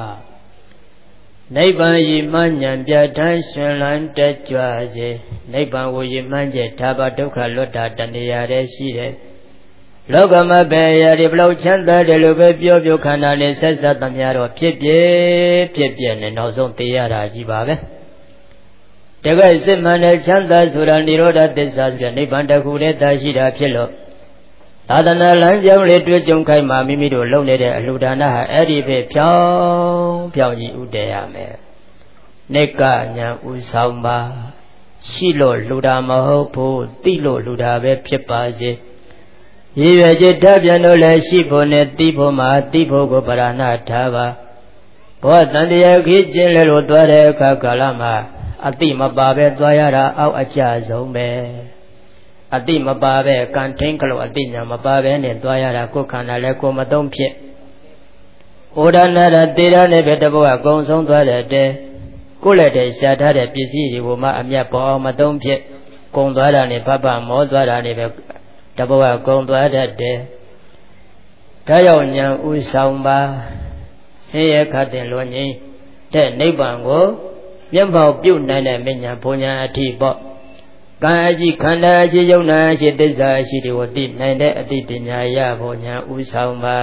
နိဗ္ဗာန်ရည်မှန်းဉာဏ်ပြဋ္ဌာန်းရှင်လန်းတက်ကြွစေနိဗ္ဗာန်ကိုရည်မှန်းချက်ထားပါဒုက္ခလွတ်တာတဏှာရဲရှိတယ်လောကမှာပဲရည်ဘလောက်ချမ်းသာတယ်လို့ပဲပြောပြောခန္ဓာနဲ့ဆက်ဆက်သမျှတော့ဖြစ်ပြဖြစ်ပြနဲ့နောက်ဆုံးသိရတာကြီးပါပဲတကယ်စစ်မှန်တဲ့ချမ်းသာဆိုတာនិရောဓသစ္စာဆိုတဲ့နိဗ္ဗာန်တခုတည်းသာရှိတာဖြစ်လို့သာသနာလမ်းကြောင်းလေးတွေ့ကြုံခိုင်းမှမိမိတို့လုပ်နေတဲ့အလှူဒါနဟာအဲ့ဒီပဲဖြောင်းဖြောင်းကြီးဥတည်ရမယ်နိကညာဥဆောင်ပါရှိလို့လှူတာမဟုတ်ဘူးသိလို့လှူတာပဲဖြစ်ပါစေရည်ရွယ်ချက်ထားပြန်လို့လည်းရှိဖို့နဲ့သိဖို့မှာသိဖို့ကိုပရဏထားပါဘောတန်တရားခေကျင်းလဲလို့သွားတဲ့အခါကာလမှာအတိမပါပဲသွားရတာအောက်အကျဆုံးပဲအတိမပါပဲကံထင်းကလို့အတိညာမပါပဲနဲ့သွားရတာကိုယ်ခန္ဓာလည်းကိုယ်မသုံးဖြစ်ဩဒနာရတေရနဲ့ပဲတဘောကကုံဆုံးသွားတဲ့တဲကိုယ်လည်းတည်းရှားထားတဲ့ပစ္စည်းတွေကိုမှအမြတ်ပေါ်အောင်မသုံးဖြစ်ကုံသွားတာနဲ့ဘဘမောသွားတာနဲ့ပဲတဘောကကုံသွားတတ်တယ်ဒါကြောင့်ဉာဏ်ဥဆောင်ပါဆင်းရဲခတ်တဲ့လွန်ငင်းတဲ့နိဗ္ဗာန်ကိုမျက်မှောက်ပြုတ်နိုင်တဲ့မဉ္ဇဉ်ဘုံဉာဏ်အထိပေါ့ကံအရှိခန္ဓာအရှိယုံနာအရှိသစ္စာအရှိတွေကိုသိနိုင်တဲ့အတိပညာရဖို့ဉာဏ်ဥဆောင်ပါ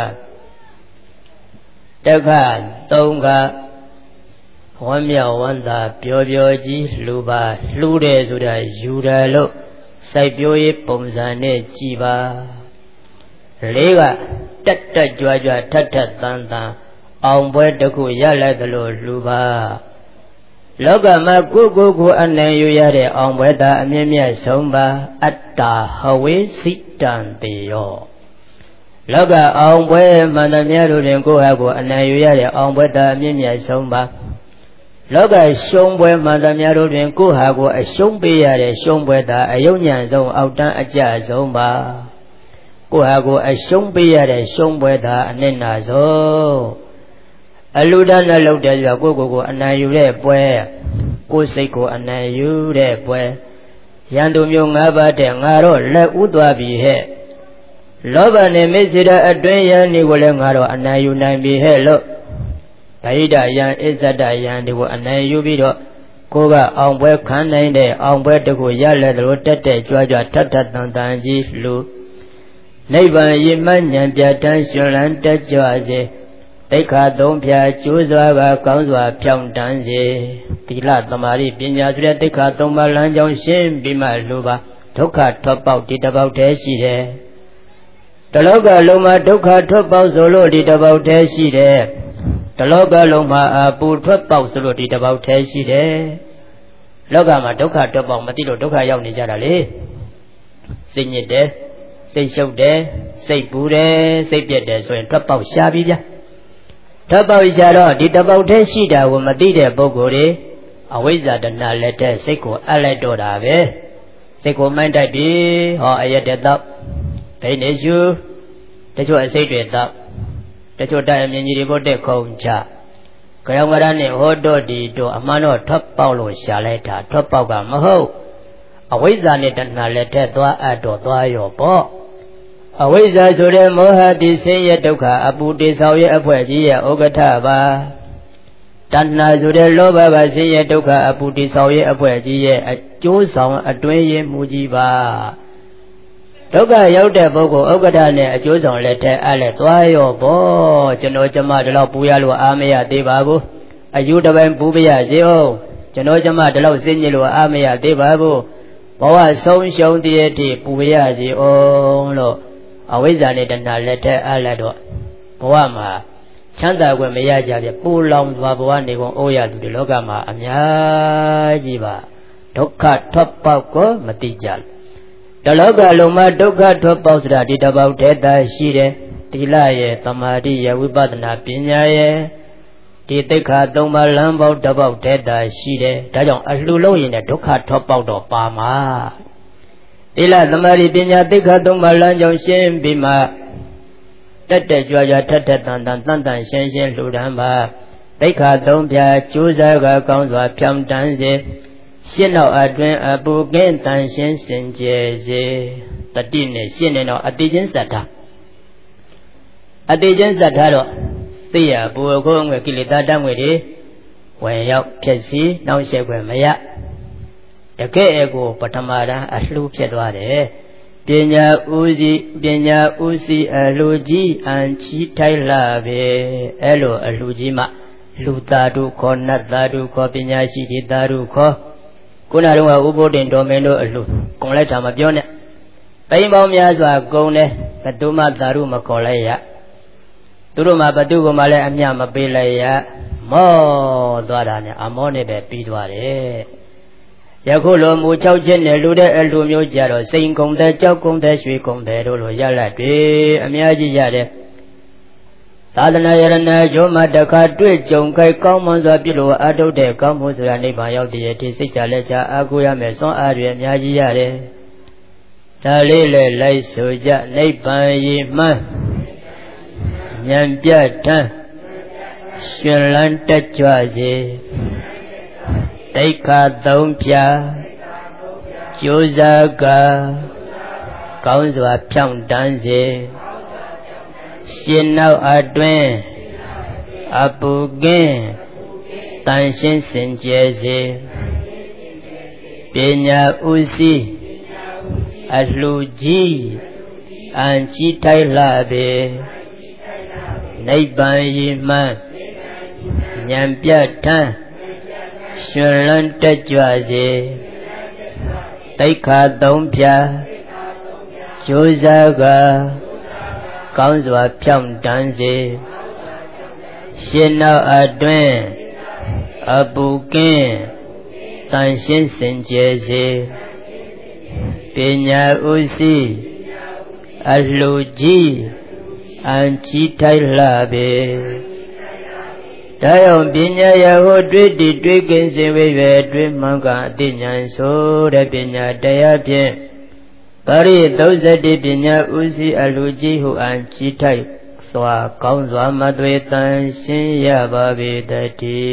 တက္ခသုံးကဝမ်းမြောက်ဝမ်းသာပျော်ပျော်ကြီးလှူပါလှူတယ်ဆိုတာယူတယ်လို့စိုက်ပျိုးရေးပုံစံနဲ့ကြည်ပါလေးကတက်တက်ကြွကြွထက်ထက်တန်တန်အောင်ပွဲတစ်ခုရလိုက်သလိုလှူပါလောကမှာကိုယ်ကိုယ်ကိုအနိုင်ယူရတဲ့အောင်ပွဲသာအမြင့်မြတ်ဆုံးပါအတ္တဟဝေစိတံတေယောလောကအောင်ပွဲမှန်သမျှတို့တွင်ကိုယ်ဟာကိုယ်အနိုင်ယူရတဲ့အောင်ပွဲသာအမြင့်မြတ်ဆုံးပါလောကရှုံးပွဲမှန်သမျှတို့တွင်ကိုယ်ဟာကိုယ်အရှုံးပေးရတဲ့ရှုံးပွဲသာအယုံညံဆုံးအောက်တန်းအကျဆုံးပါကိုယ်ဟာကိုယ်အရှုံးပေးရတဲ့ရှုံးပွဲသာအနစ်နာဆုံးအလူဒါနလုပ်တယ်ဆိုတော့ကိုယ့်ကိုယ်ကိုအနိုင်ယူတဲ့ပွဲကိုယ်စိတ်ကိုအနိုင်ယူတဲ့ပွဲရန်သူမျိုး၅ပါးတဲ့ငါတော့လက်ဥသွားပြီဟဲ့လောဘနဲ့မေစေတအတွင်းယံဒီကိုလည်းငါတော့အနိုင်ယူနိုင်ပြီဟဲ့လို့ဒိဋ္ဌယံအစ္ဆဒယံဒီကိုအနိုင်ယူပြီးတော့ကိုယ်ကအောင်ပွဲခံနိုင်တဲ့အောင်ပွဲတခုရလဲလို့တက်တက်ကြွကြွထထတန်တန်ကြီးလူနိဗ္ဗာန်ရည်မှန်းဉာဏ်ပြဋ္ဌာန်းရှင်လန်းတက်ကြွစေသိက္ခာသုံးဖြာကျိုးစွာကကောင်းစွာဖြောင်းတန်းစေသီလသမာဓိပညာဆိုတဲ့သိက္ခာသုံးပါးလမ်းကြောင်းရှင်းပြီးမှလိုပါဒုက္ခထွက်ပေါက်ဒီတစ်ပေါက်တည်းရှိတယ်တလောကလုံးမှာဒုက္ခထွက်ပေါက်ဆိုလို့ဒီတစ်ပေါက်တည်းရှိတယ်တလောကလုံးမှာအပူထွက်ပေါက်ဆိုလို့ဒီတစ်ပေါက်တည်းရှိတယ်လောကမှာဒုက္ခထွက်ပေါက်မသိလို့ဒုက္ခရောက်နေကြတာလေစိတ်ညစ်တယ်စိတ်ရှုပ်တယ်စိတ်ပူတယ်စိတ်ပြက်တယ်ဆိုရင်ထွက်ပေါက်ရှားပြီဗျာတပေါက်ရှာတော့ဒီတပေါက်တည်းရှိတာကိုမသိတဲ့ပုဂ္ဂိုလ်တွေအဝိဇ္ဇာတဏှာလက်တဲ့စိတ်ကိုအပ်လိုက်တော့တာပဲစိတ်ကိုမိုင်းတိုက်ပြီးဟောအရက်တဲ့တော့ဒိဋ္ဌိရှုတချို့အစိတ်တွေတော့တချို့တိုင်အမြင်ကြီးတွေဘုတ်တဲ့ခုံချကြောင်ကရနဲ့ဟောတော့ဒီတော့အမှန်တော့ထွက်ပေါက်လို့ရှာလိုက်တာထွက်ပေါက်ကမဟုတ်အဝိဇ္ဇာနဲ့တဏှာလက်တဲ့သွားအပ်တော့သွားရောပေါ့အဝိဇ္ဇာဆိုတဲ့မောဟတိဆင်းရဲဒုက္ခအပူတေဆောင်ရဲ့အဖွဲ့ကြီးရဲ့ဥက္ကဋ္ဌပါတဏှာဆိုတဲ့လောဘကဆင်းရဲဒုက္ခအပူတည်ဆောင်ရဲ့အဖွဲ့ကြီးရဲ့အကျိုးဆောင်အတွင်းရင်မူကြီးပါဒုက္ခရောက်တဲ့ပုဂ္ဂိုလ်ဥက္ကဋ္ဌနဲ့အကျိုးဆောင်လက်ထက်အဲ့လက်သွားရောပေါ့ကျွန်တော်ကျမဒီလောက်ပူရလို့အားမရသေးပါဘူးအယူတစ်ပိုင်းပူပြရစေအောင်ကျွန်တော်ကျမဒီလောက်စိတ်ညစ်လို့အားမရသေးပါဘူးဘဝဆုံးရှုံးတည်းတည်းပူပြရစေအောင်လို့အဝိဇ္ဇာနဲ့တဏှာလက်ထက်အဲ့လက်တော့ဘဝမှာချမ်းသာခွင့်မရကြပြပူလောင်စွာဘဝနေကုန်အိုးရသူဒီလောကမှာအများကြီးပါဒုက္ခထွက်ပေါက်ကိုမသိကြဘူးတလောကလုံးမှာဒုက္ခထွက်ပေါက်ဆိုတာဒီတစ်ပေါက်တည်းသာရှိတယ်သီလရဲ့သမာဓိရဲ့ဝိပဿနာပညာရဲ့ဒီသိက္ခာသုံးပါးလမ်းပေါက်တစ်ပေါက်တည်းသာရှိတယ်ဒါကြောင့်အလှလုံးရင်ဒုက္ခထွက်ပေါက်တော့ပါမှာသီလသမာဓိပညာသိက္ခာသုံးပါးလမ်းကြောင့်ရှင်းပြီးမှတက်တက်ကြွကြွထက်ထက်တန်တန်တန်တန်ရှင်းရှင်းလှူဒန်းပါသိက္ခာသုံးဖြာကျိုးစားကကောင်းစွာဖြောင်းတန်းစေရှင်းတော့အတွင်အပူကင်းတန်ရှင်းစင်ကြယ်စေတတိနဲ့ရှင်းနေတော့အတိချင်းစတ္ထာအတိချင်းစတ္ထာတော့သိရဘူအခုငွေကိလေသာတတ်ငွေတွေဝင်ရောက်ဖြစ်စီနှောင့်ယှက်ွယ်မရတကယ်ကိုပထမတန်းအလှဖြစ်သွားတယ်ပညာဥစီပညာဥစီအလှကြီးအန်ချီထိုက်လာပဲအဲ့လိုအလှကြီးမှလူသားတို့ခေါ်နတ်သားတို့ခေါ်ပညာရှိတွေသားတို့ခေါ်ခုနကတော့ဥပုဒ္ဒင်တော်မင်းတို့အလှကုံလိုက်တာမပြောနဲ့တိမ်ပေါင်းများစွာကုံတယ်ဘယ်သူမှသာရုမခေါ်လိုက်ရသူတို့မှဘသူကမှလည်းအမျှမပေးလိုက်ရမောသွားတာနဲ့အမောနဲ့ပဲပြီးသွားတယ်ယခုလိုမူ၆ချက်နဲ့လူတဲ့အလှမျိုးကြတော့စိန်ကုံတဲ့ကြောက်ကုံတဲ့ရွှေကုံတဲ့တို့လိုရလတ်တွေအများကြီးရတယ်သာသနာယရဏကျော်မှာတခါတွေ့ကြုံခိုက်ကောင်းမွန်စွာပြုလို့အထုတ်တဲ့ကောင်းမှုဆိုတာနိဗ္ဗာန်ရောက်တဲ့ဒီစိတ်ချလက်ချအာကိုရမယ်စွမ်းအားတွေအများကြီးရတယ်ဒါလေးလည်းလိုက်ဆိုကြနိဗ္ဗာန်ရည်မှန်းဉာဏ်ပြဋ္ဌာန်းရှင်လန်းတက်ကြွစေသိက္ခာသုံးဖြာကျိုးစားကကောင်းစွာဖြောင့်တန်းစေရှင်နောက်အတွင်အပူကင်းတန်ရှင်းစင်ကြယ်စေပညာဥစီအလှကြီးအန်ချီထိုက်လာပေနိဗ္ဗာန်ရည်မှန်းဉာဏ်ပြဋ္ဌာန်းရှင်လန်းတက်ကြွစေသိက္ခာသုံးဖြာကျိုးစားကကောင်းစွာဖြောင့်တန်းစေရှင်နောက်အတွင်အပူကင်းတန်ရှင်းစင်ကြယ်စေပညာဥစီအလှကြီးအန်ချီထိုက်လာပေဒါကြောင့်ပညာရဟောတွေ့တည်တွေ့ကင်းစင်ဝေးပဲတွေ့မှန်ကအသိဉာဏ်ဆိုတဲ့ပညာတရားဖြင့်ပရိသုဇတိပညာဥစီအလှကြီးဟုအန်ချီထိုက်စွာကောင်းစွာမသွေတန်ရှင်းရပါပေတည်း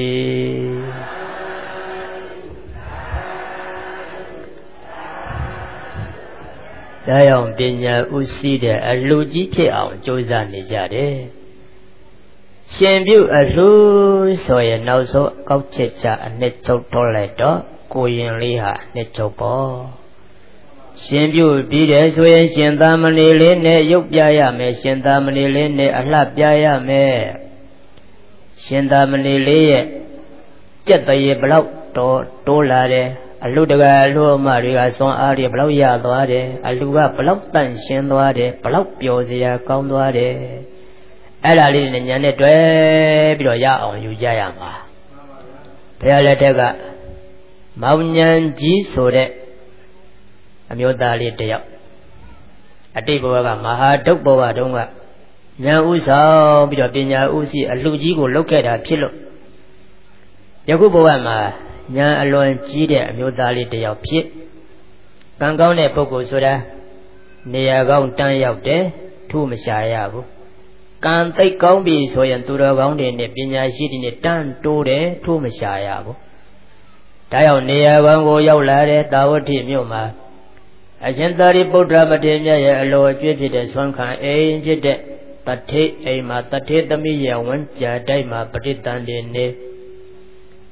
ဒါကြောင့်ပညာဥစီတဲ့အလှကြီးဖြစ်အောင်ကြိုးစားနေကြတယ်ရှင်ပြုအလှဆိုရင်နောက်ဆုံးကောက်ချက်ချအနှစ်ချုပ်ထုတ်လိုက်တော့ကိုရင်လေးဟာနှစ်ချုပ်ပေါ့ရှင်ပြုပြီးတယ်ဆိုရင်ရှင်သာမဏေလေးနဲ့ရုပ်ပြရမယ်ရှင်သာမဏေလေးနဲ့အလှပြရမယ်ရှင်သာမဏေလေးရဲ့ကြက်တရေဘလောက်တော့တိုးလာတယ်အလှတကအလှအမတွေကစွမ်းအားတွေဘလောက်ရသွားတယ်အလှကဘလောက်တန့်ရှင်းသွားတယ်ဘလောက်ပျော်စရာကောင်းသွားတယ်အဲ့ဒါလေးနဲ့ညာနဲ့တွဲပြီးတော့ရအောင်ယူကြရမှာဘုရားလက်ထက်ကမောင်ဉဏ်ကြီးဆိုတဲ့အမျိုးသားလေးတယောက်အတိတ်ဘဝကမဟာဒုက္ခဘဝတုန်းကဉာဏ်ဥဆောင်ပြီးတော့ပညာဥစီအလှကြီးကိုလုပ်ခဲ့တာဖြစ်လို့ယခုဘဝမှာဉာဏ်အလွန်ကြီးတဲ့အမျိုးသားလေးတယောက်ဖြစ်ကံကောင်းတဲ့ပုဂ္ဂိုလ်ဆိုတာနေရာကောင်းတန်းရောက်တယ်ထူးမရှာရဘူးကံသိကောင်းပြီဆိုရင်သူတော်ကောင်းတွေနဲ့ပညာရှိတွေနဲ့တန်းတိုးတယ်ထိုးမရှာရဘူးဒါကြောင့်နေရာကောင်းကိုရောက်လာတဲ့တာဝတိမြို့မှာအရှင်သာရိပုတ္တရာမထေရမြတ်ရဲ့အလိုအကျွေးဖြစ်တဲ့ဆွမ်းခံအိမ်ဖြစ်တဲ့တထေအိမ်မှာတထေသမီးရဲ့ဝန်းကြာတိုက်မှာပဋိသန္ဓေနေ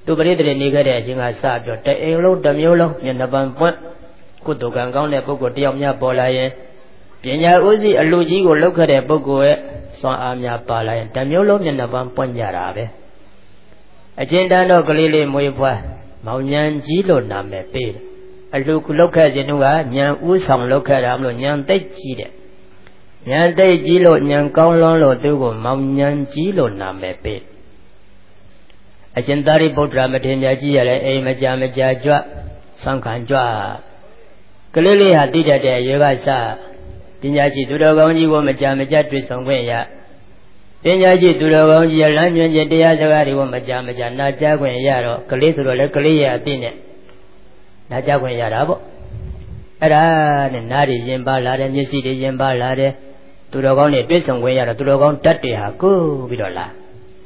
သူပရိသေနေခဲ့တဲ့အချိန်ကစပြီးတအိမ်လုံးတစ်မျိုးလုံးမျက်နှာပန်ပွင့်ကုသိုလ်ကံကောင်းတဲ့ပုဂ္ဂိုလ်တယောက်များပေါ်လာရင်ပညာဥသိအလှကြီးကိုလောက်ခဲ့တဲ့ပုဂ္ဂိုလ်ရဲ့စွမ်းအားများပါလာရင်တစ်မျိုးလုံးမျက်နှာပန်ပွင့်ကြတာပဲအကျဉ်းတန်းတော့ကလေးလေးမွေးဖွားမောင်ဉဏ်ကြီးလို့နာမည်ပေးတယ်အလှကလောက်ခဲ့ခြင်းတို့ကဉာဏ်ဥဆောင်လောက်ခဲ့တာမလို့ဉာဏ်သိကြီးတဲ့ဉာဏ်သိကြီးလို့ဉာဏ်ကောင်းလွန်းလို့သူကိုမောင်ဉဏ်ကြီးလို့နာမည်ပေးအရှင်သာရိပုတ္တရာမထေရမြတ်ကြီးရလဲအိမ်မကြာမကြာကြွသံခံကြွကလေးလေးဟာတိတတ်တဲ့ရေကစပညာရှိသူတော်ကောင်းကြီးကိုမကြာမကြာတွေ့ဆုံခွင့်ရပညာရှိသူတော်ကောင်းကြီးလမ်းညွှန်ခြင်းတရားစကားတွေကိုမကြာမကြာနာကြားခွင့်ရတော့ကလေးဆိုတော့လေကလေးရဲ့အသိနဲ့နာကြားခွင့်ရတာပေါ့အဲ့ဒါနဲ့နားတွေရင်ပါလာတယ်မျက်စိတွေရင်ပါလာတယ်သူတော်ကောင်းတွေတွေ့ဆုံခွင့်ရတော့သူတော်ကောင်းတတ်တွေဟာကိုးပြီးတော့လာ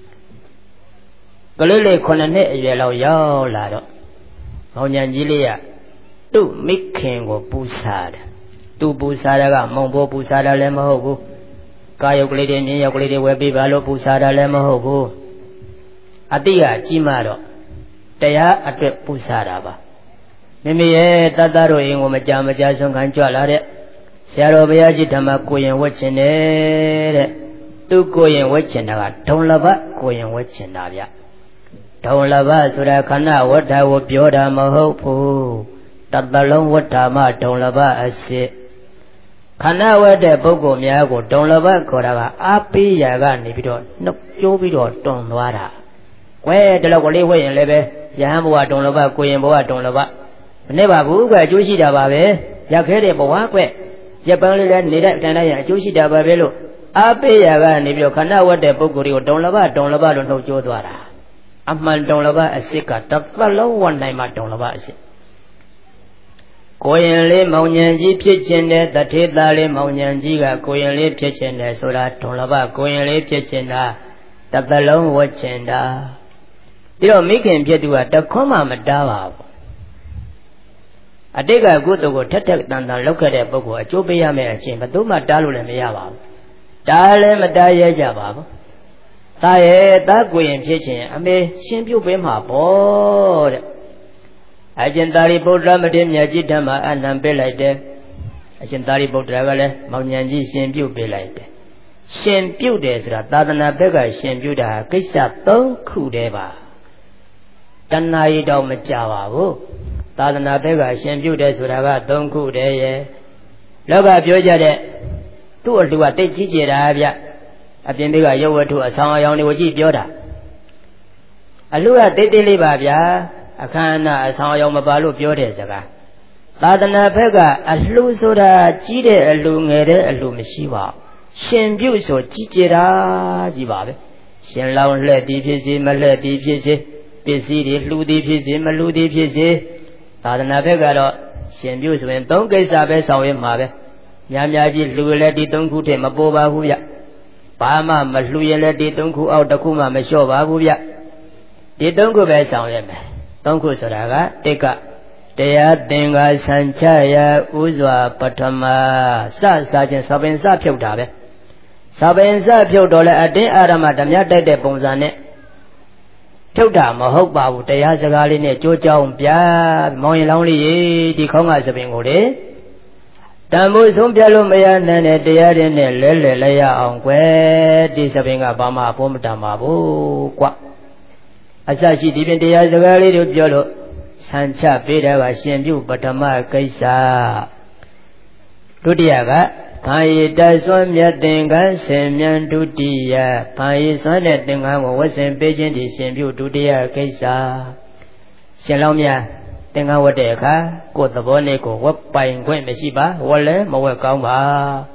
ကလေးလေးခုနှစ်နှစ်အရွယ်လောက်ရောက်လာတော့မောင်ဉဏ်ကြီးလေးကသူ့မိခင်ကိုပူဇော်တယ်သူပူဇော်တာကမုံဘိုးပူဇော်တာလည်းမဟုတ်ဘူးကာယုတ်ကလေးတွေမြင်ရောက်ကလေးတွေဝယ်ပေးပါလို့ပူဇော်တာလည်းမဟုတ်ဘူးအတိကကြီးမှတော့တရားအတွက်ပူဇော်တာပါမိမိရဲ့တတ္တတို့ရင်ကိုမကြာမကြာဆုံးခံကြွလာတဲ့ဆရာတော်ဘုရားကြီးဓမ္မကိုရင်ဝတ်ချင်တယ်တဲ့သူကိုရင်ဝတ်ချင်တာကဒုံလဘကိုရင်ဝတ်ချင်တာဗျဒုံလဘဆိုတာခဏဝတ္ထကိုပြောတာမဟုတ်ဘူးတတလုံးဝတ္ထမဒုံလဘအစစ်ခဏဝတ်တဲ့ပုဂ္ဂိုလ်များကိုဒုံလဘခေါ်တာကအာပိယကနေပြီးတော့နှုတ်ကျိုးပြီးတော့တွန်သွားတာကွဲတလောက်ကလေးဝတ်ရင်လည်းပဲယဟန်ဘဝဒုံလဘကိုရင်ဘဝဒုံလဘမနဲ့ပါဘူးကွအကျိုးရှိတာပါပဲရက်ခဲတဲ့ဘဝကွရက်ပန်းလေးလည်းနေတဲ့အတိုင်းတိုင်းအကျိုးရှိတာပါပဲလို့အာပိယကနေပြီးတော့ခဏဝတ်တဲ့ပုဂ္ဂိုလ်တွေကိုဒုံလဘဒုံလဘလို့နှုတ်ကျိုးသွားတာအမှန်ဒုံလဘအစစ်ကတသက်လုံးဝတ်နိုင်မှဒုံလဘအစစ်ကိုရင်လေးမောင်ဉဏ်ကြီးဖြစ်ခြင်းတဲ့တထေသားလေးမောင်ဉဏ်ကြီးကကိုရင်လေးဖြစ်ခြင်းတဲ့ဆိုတာဒုံလဘကိုရင်လေးဖြစ်ခြင်းတာတသက်လုံးဝတ်ခြင်းတာဒီတော့မိခင်ဖြစ်သူကတခွန်းမှမတားပါဘူးအတိတ်ကကုသိုလ်ကိုထက်ထက်တန်တန်လုပ်ခဲ့တဲ့ပုဂ္ဂိုလ်အကျိုးပေးရမယ့်အချိန်ဘယ်သူမှတားလို့လည်းမရပါဘူးတားလည်းမတားရကြပါဘူးတားရဲ့တားကိုရင်ဖြစ်ခြင်းအမေရှင်းပြုတ်ပေးမှာပေါ့တဲ့အရှင်သာရိပုတ္တရာမထေရမြတ်ကြီးဓမ္မအနံပေးလိုက်တယ်အရှင်သာရိပုတ္တရာကလည်းမောင်ဉဏ်ကြီးရှင်ပြုတ်ပေးလိုက်တယ်ရှင်ပြုတ်တယ်ဆိုတာသာသနာဘက်ကရှင်ပြုတ်တာကိစ္စသုံးခုတည်းပါတဏှာရီတော့မကြပါဘူးသာသနာဘက်ကရှင်ပြုတ်တယ်ဆိုတာကသုံးခုတည်းရဲ့လောကပြောကြတဲ့သူ့အလှကတိတ်ကြီးကျယ်တာဗျအပြင်ဘက်ကရုပ်ဝတ္ထုအဆောင်အယောင်တွေကိုကြည့်ပြောတာအလှကတိတ်တိတ်လေးပါဗျာအခမ်းအနားအဆောင်အယောင်မပါလို့ပြောတဲ့စကားသာသနာဘက်ကအလှဆိုတာကြီးတဲ့အလှငယ်တဲ့အလှမရှိပါဘူးရှင်ပြုတ်ဆိုကြီးကျယ်တာကြီးပါပဲရှင်လောင်းလှက်သည်ဖြစ်စေမလှက်သည်ဖြစ်စေပစ္စည်းတွေလှူသည်ဖြစ်စေမလှူသည်ဖြစ်စေသာသနာဘက်ကတော့ရှင်ပြုဆိုရင်သုံးကိစ္စပဲဆောင်ရွက်မှာပဲများများကြီးလှူလည်းဒီသုံးခုတည်းမပေါ်ပါဘူးဗျဘာမှမလှူရင်လည်းဒီသုံးခုအောက်တစ်ခုမှမလျှော့ပါဘူးဗျဒီသုံးခုပဲဆောင်ရွက်မယ်သုံးခုဆိုတာကတိတ်ကတရားသင်္ကာဆံချရာဥစွာပထမစစားခြင်းသပင်စဖြုတ်တာပဲသပင်စဖြုတ်တော့လဲအတင်းအာရမဓမြတိုက်တဲ့ပုံစံနဲ့ဖြုတ်တာမဟုတ်ပါဘူးတရားစကားလေးနဲ့ကြိုးကြောင်းပြမောင်ရင်လောင်းလေးဒီခေါင်းကသပင်ကိုလေတန်ဖို့ဆုံးပြလို့မရနိုင်တဲ့တရားတွေနဲ့လဲလဲလဲရအောင်ကွယ်ဒီသပင်ကဘာမှအဖို့မတန်ပါဘူးကွအစရှိဒီပြင်တရားစကားလေးတွေပြောလို့ဆံချပေးတာကရှင်ပြုပထမကိစ္စဒုတိယကဘာယိတဆွမ်းမြတ်သင်္ကန်းဆင်မြန်ဒုတိယဘာယိဆွမ်းတဲ့သင်္ကန်းကိုဝတ်ဆင်ပေးခြင်းဒီရှင်ပြုဒုတိယကိစ္စရှင်လောင်းများသင်္ကန်းဝတ်တဲ့အခါကိုယ်သဘောနဲ့ကိုဝတ်ပိုင်ခွင့်မရှိပါဝတ်လည်းမဝတ်ကောင်းပါ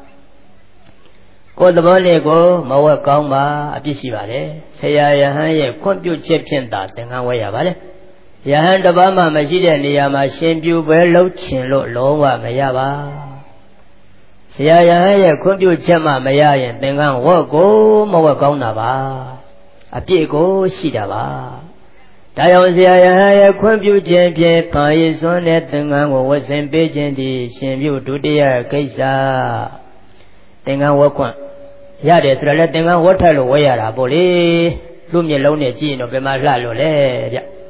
ကိုယ်သဘောနဲ့ကိုမဝတ်ကောင်းပါအပြစ်ရှိပါတယ်ဆရာယဟန်ရဲ့ခွင့်ပြုချက်ဖြင့်သာသင်္ကန်းဝတ်ရပါတယ်ယဟန်တစ်ပါးမှမရှိတဲ့နေရာမှာရှင်ပြုပဲလှုပ်ချင်လို့လုံးဝမရပါဆရာယဟန်ရဲ့ခွင့်ပြုချက်မှမရရင်သင်္ကန်းဝတ်ကိုမဝတ်ကောင်းတာပါအပြစ်ကိုရှိတာပါဒါကြောင့်ဆရာယဟန်ရဲ့ခွင့်ပြုခြင်းဖြင့်ဘာရည်စွမ်းတဲ့သင်္ကန်းကိုဝတ်ဆင်ပေးခြင်းသည်ရှင်ပြုဒုတိယကိစ္စသင်္ကန်းဝတ်ခွင့်ရတယ်ဆိုတော့လေသင်္ကန်းဝတ်ထိုက်လို့ဝတ်ရတာပေါ့လေလူမျက်လုံးနဲ့ကြည့်ရင်တော့ဘယ်မှာလှလို့လဲဗျ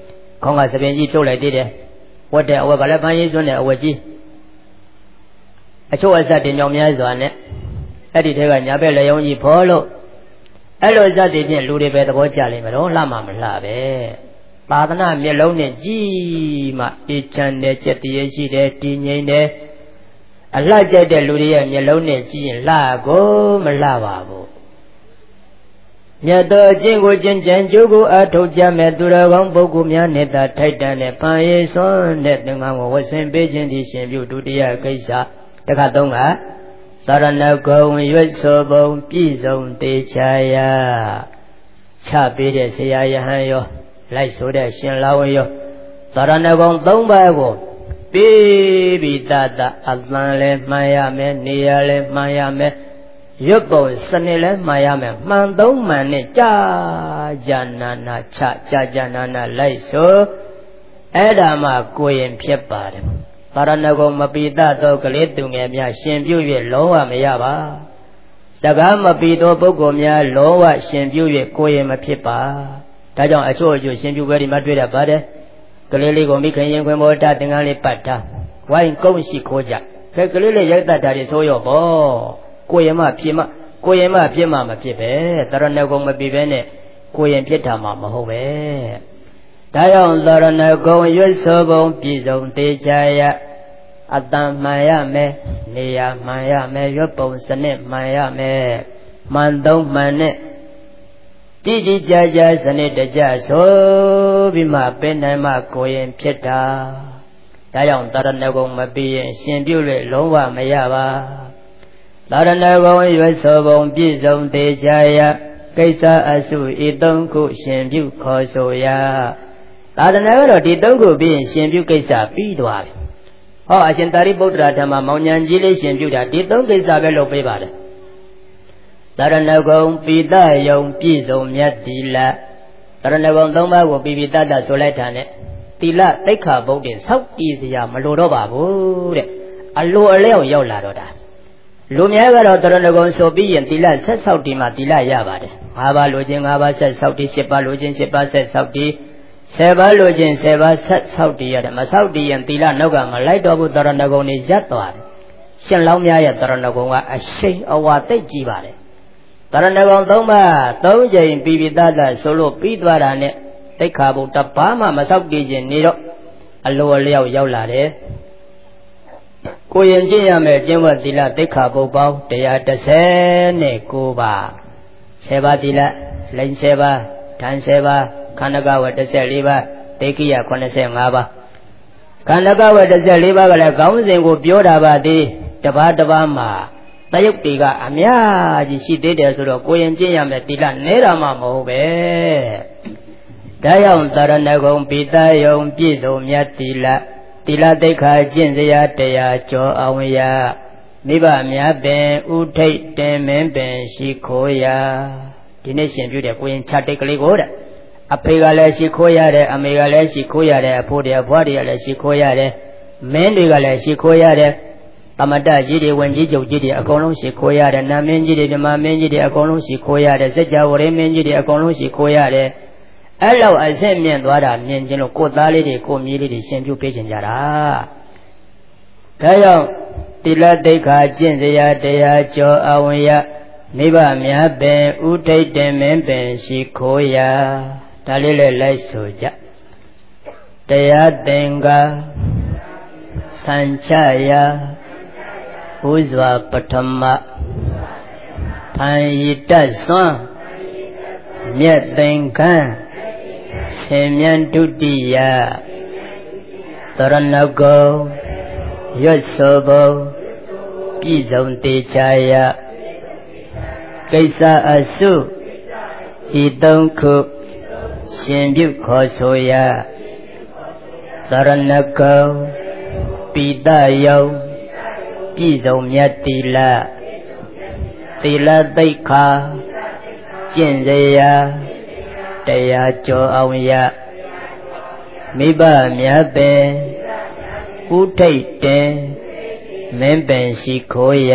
ခေါင်းကစပင်ကြီးပြုတ်လိုက်သေးတယ်ဝတ်တဲ့အဝတ်ကလည်းဖန်ရည်စွန်းတဲ့အဝတ်ကြီးအချို့အစတင်မြောင်များစွာနဲ့အဲ့ဒီထဲကညာဘက်လက်ယုံကြီးဖော်လို့အဲ့လိုဇတ်တွေဖြင့်လူတွေပဲသဘောကျလိမ့်မယ်တော့လှမှမလှပဲသာသနာမျက်လုံးနဲ့ကြည့်မှအေးချမ်းတဲ့ကြက်တည်းရှိတယ်တည်ငြိမ်တယ်အလှကြိုက်တဲ့လူတွေရဲ့မျက်လုံးနဲ့ကြည့်ရင်လှကိုမလှပါဘူးမြတ်သောအကျင့်ကိုကျင့်ကြံကြိုးကိုအထောက်ကြမဲ့သူတော်ကောင်းပုဂ္ဂိုလ်များနဲ့သာထိုက်တန်တဲ့ပန်ရည်စွန်းတဲ့သင်္ကန်းကိုဝတ်ဆင်ပေးခြင်းသည်ရှင်ပြုဒုတိယကိစ္စတစ်ခါသုံးကသာရဏဂုံရွတ်ဆိုပုံပြည့်စုံတေချာယချပေးတဲ့ဆရာယဟန်ရောလိုက်ဆိုတဲ့ရှင်လာဝရောသာရဏဂုံသုံးပါးကိုပေးပြီးတတအသံလည်းမှန်ရမယ်နေရာလည်းမှန်ရမယ်ရွတ်ပုံစနစ်လည်းမှန်ရမယ်မှန်သုံးမှန်နဲ့ကြာကြာနာနာချကြာကြာနာနာလိုက်ဆိုအဲ့ဒါမှကိုရင်ဖြစ်ပါတယ်သာရဏဂုံမပိတသောကလေးသူငယ်များရှင်ပြု၍လုံးဝမရပါစကားမပိသောပုဂ္ဂိုလ်များလုံးဝရှင်ပြု၍ကိုရင်မဖြစ်ပါဒါကြောင့်အချို့အချို့ရှင်ပြုပွဲဒီမှာတွေ့ရပါတယ်ကလေးလေးကိုမိခင်ရင်ခွင်ပေါ်တာသင်္ကန်းလေးပတ်ထားဝိုင်းကုန်းရှိခိုးကြခဲကလေးလေးရိုက်တတ်တာတွေဆိုရောပေါ့ကိုရင်မဖြစ်မှကိုရင်မဖြစ်မှမဖြစ်ပဲသာရဏဂုံမပိပဲနဲ့ကိုရင်ဖြစ်တာမှမဟုတ်ပဲဒါကြောင့်သာရဏဂုံရွတ်ဆိုပုံပြည့်စုံတေချာယအတန်မှန်ရမယ်နေရာမှန်ရမယ်ရွတ်ပုံစနစ်မှန်ရမယ်မှန်သုံးမှန်နဲ့ကြည်ကြည်ကြာကြာစနစ်တကျဆိုပြီးမှပင်နိုင်မှကိုရင်ဖြစ်တာဒါကြောင့်သာရဏဂုံမပြီးရင်ရှင်ပြုလို့လုံးဝမရပါသာရဏဂုံရွတ်ဆိုပုံပြည့်စုံတေချာယကိစ္စအစုဤသုံးခုရှင်ပြုခေါ်ဆိုရသာသနာကတော့ဒီသုံးခုပြီးရင်ရှင်ပြုကိစ္စပြီးသွားပြီဟောအရှင်သာရိပုတ္တရာဓမ္မမောင်ညာကြီးလေးရှင်ပြုတာဒီသုံးကိစ္စပဲလုပ်ပေးပါတယ်သာရဏဂုံပိတယုံပြည့်စုံမြတ်တိလသာရဏဂုံသုံးပါးကိုပိပိတတဆိုလိုက်တာနဲ့တိလတိခါဘုဒ္ဓဆောက်တည်စရာမလိုတော့ပါဘူးတဲ့အလိုအလျောက်ရောက်လာတော့တာလူများကတော့သာရဏဂုံဆိုပြီးရင်တိလဆက်ဆောက်တည်မှတိလရပါတယ်၅ပါးလိုခြင်း၅ပါးဆက်ဆောက်တည်၈ပါးလိုခြင်း၈ပါးဆက်ဆောက်တည်ဆယ်ပါးလိုခြင်းဆယ်ပါးဆက်ဆောက်တည်ရတယ်မဆောက်တည်ရင်တိလနောက်ကမလိုက်တော့ဘူးသာရဏဂုံနေရပ်သွားတယ်ရှင်လောင်းများရဲ့သာရဏဂုံကအရှိန်အဝါသိပ်ကြီးပါတယ်သာရဏဂုံသုံးပါးသုံးကြိမ်ပြီးပြီးသားသားဆိုလို့ပြီးသွားတာနဲ့တိခါဘုံတပါးမှမဆောက်တည်ခြင်းနေတော့အလိုအလျောက်ရောက်လာတယ်ကိုရင်ကျင့်ရမယ်ကျင့်ဝတ်သီလတိခါဘုံပေါင်း၁၁၉ပါးဆယ်ပါးသီလလိန်ဆယ်ပါးဓာန်ဆယ်ပါးခန္ဓကဝတ်၁၄ပါးတေကိယ၇၅ပါးခန္ဓကဝတ်၁၄ပါးကလည်းခေါင်းစဉ်ကိုပြောတာပါသည်တပါးတပါးမှာတယုတ်တွေကအများကြီးရှိသေးတယ်ဆိုတော့ကိုရင်ကျင့်ရမယ်သီလနဲတာမှမဟုတ်ပဲဒါကြောင့်သာရဏဂုံပိတယုံပြည့်စုံမြတ်သီလသီလတိခါကျင့်စရာတရားကျော်အောင်ရမိဘများပင်ဥထိတ်တင်မင်းပင်ရှိခိုးရဒီနေ့ရှင်ပြုတဲ့ကိုရင်ခြတိတ်ကလေးကိုတဲ့အဖေကလည်းရှိခိုးရတယ်အမေကလည်းရှိခိုးရတယ်အဖိုးတွေအဖွားတွေကလည်းရှိခိုးရတယ်မင်းတွေကလည်းရှိခိုးရတယ်သမတကြီးတွေဝင်ကြီးချုပ်ကြီးတွေအကုန်လုံးရှိခိုးရတယ်နာမင်းကြီးတွေဓမ္မမင်းကြီးတွေအကုန်လုံးရှိခိုးရတယ်စัจ java ဝရင်းမင်းကြီးတွေအကုန်လုံးရှိခိုးရတယ်အဲ့လောက်အဆင့်မြင့်သွားတာမြင်ချင်းလို့ကိုယ်သားလေးတွေကိုမြေးလေးတွေရှင်ပြုပေးခြင်းကြတာဒါကြောင့်တိလတိခါကျင့်စရာတရားကျော်အဝင်ရနိဗ္ဗာန်များပင်ဥထိတ်တင်မင်းပင်ရှိခိုးရဒါလေးလည်းလိုက်ဆိုကြတရားသင်္ကာစံချရာဘုဇွာပထမဖန်ရည်တဆွမ်းမြတ်သင်္ကန်းဆင်မြန်းဒုတိယသရဏဂုံရွတ်ဆိုပုံပြည့်စုံတေချာယကိစ္စအစုဤသုံးခုရှင်ပြုခေါ်ဆိုရသရဏဂုံပိတယုံပြည့်စုံမြတ်သီလသီလသိက္ခာကျင့်စရာတရားကျော်အောင်ရမိဘများပင်ဥထိတ်တင်မင်းပင်ရှိခိုးရ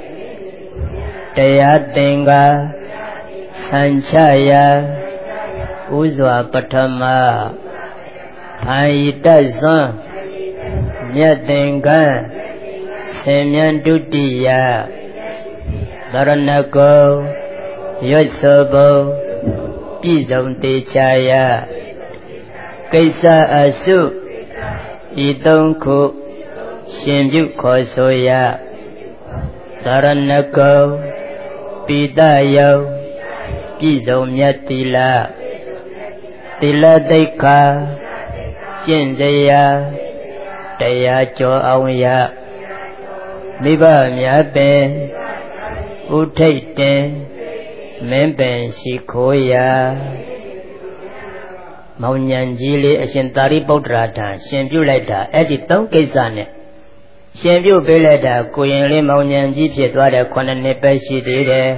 တရားသင်္ကာစံချရာဥစွာပထမဖ Hai đất son Nhật tình căn Xem nhân đu đi ya Dharana cô Yết sơ bồ Bí dòng tì cha ya Cây sa a su Y tông khu Xem dụ khó sô ya Dharana cô Bí ta yâu Bí dòng nhật tì la Tì la tây kha Trên dây ya Tây ya cho ông ya Mỹ bà mẹ bè U thầy tên Mến bèn sĩ khổ ya Màu nhàn dì lì ở trên tari bốc ra thà Xem biểu lại thà Ế đi tông cây xa nè Xem biểu bế lại thà Cô yên lì màu nhàn dì phía tòa đà Khoan nè bè sĩ đi đè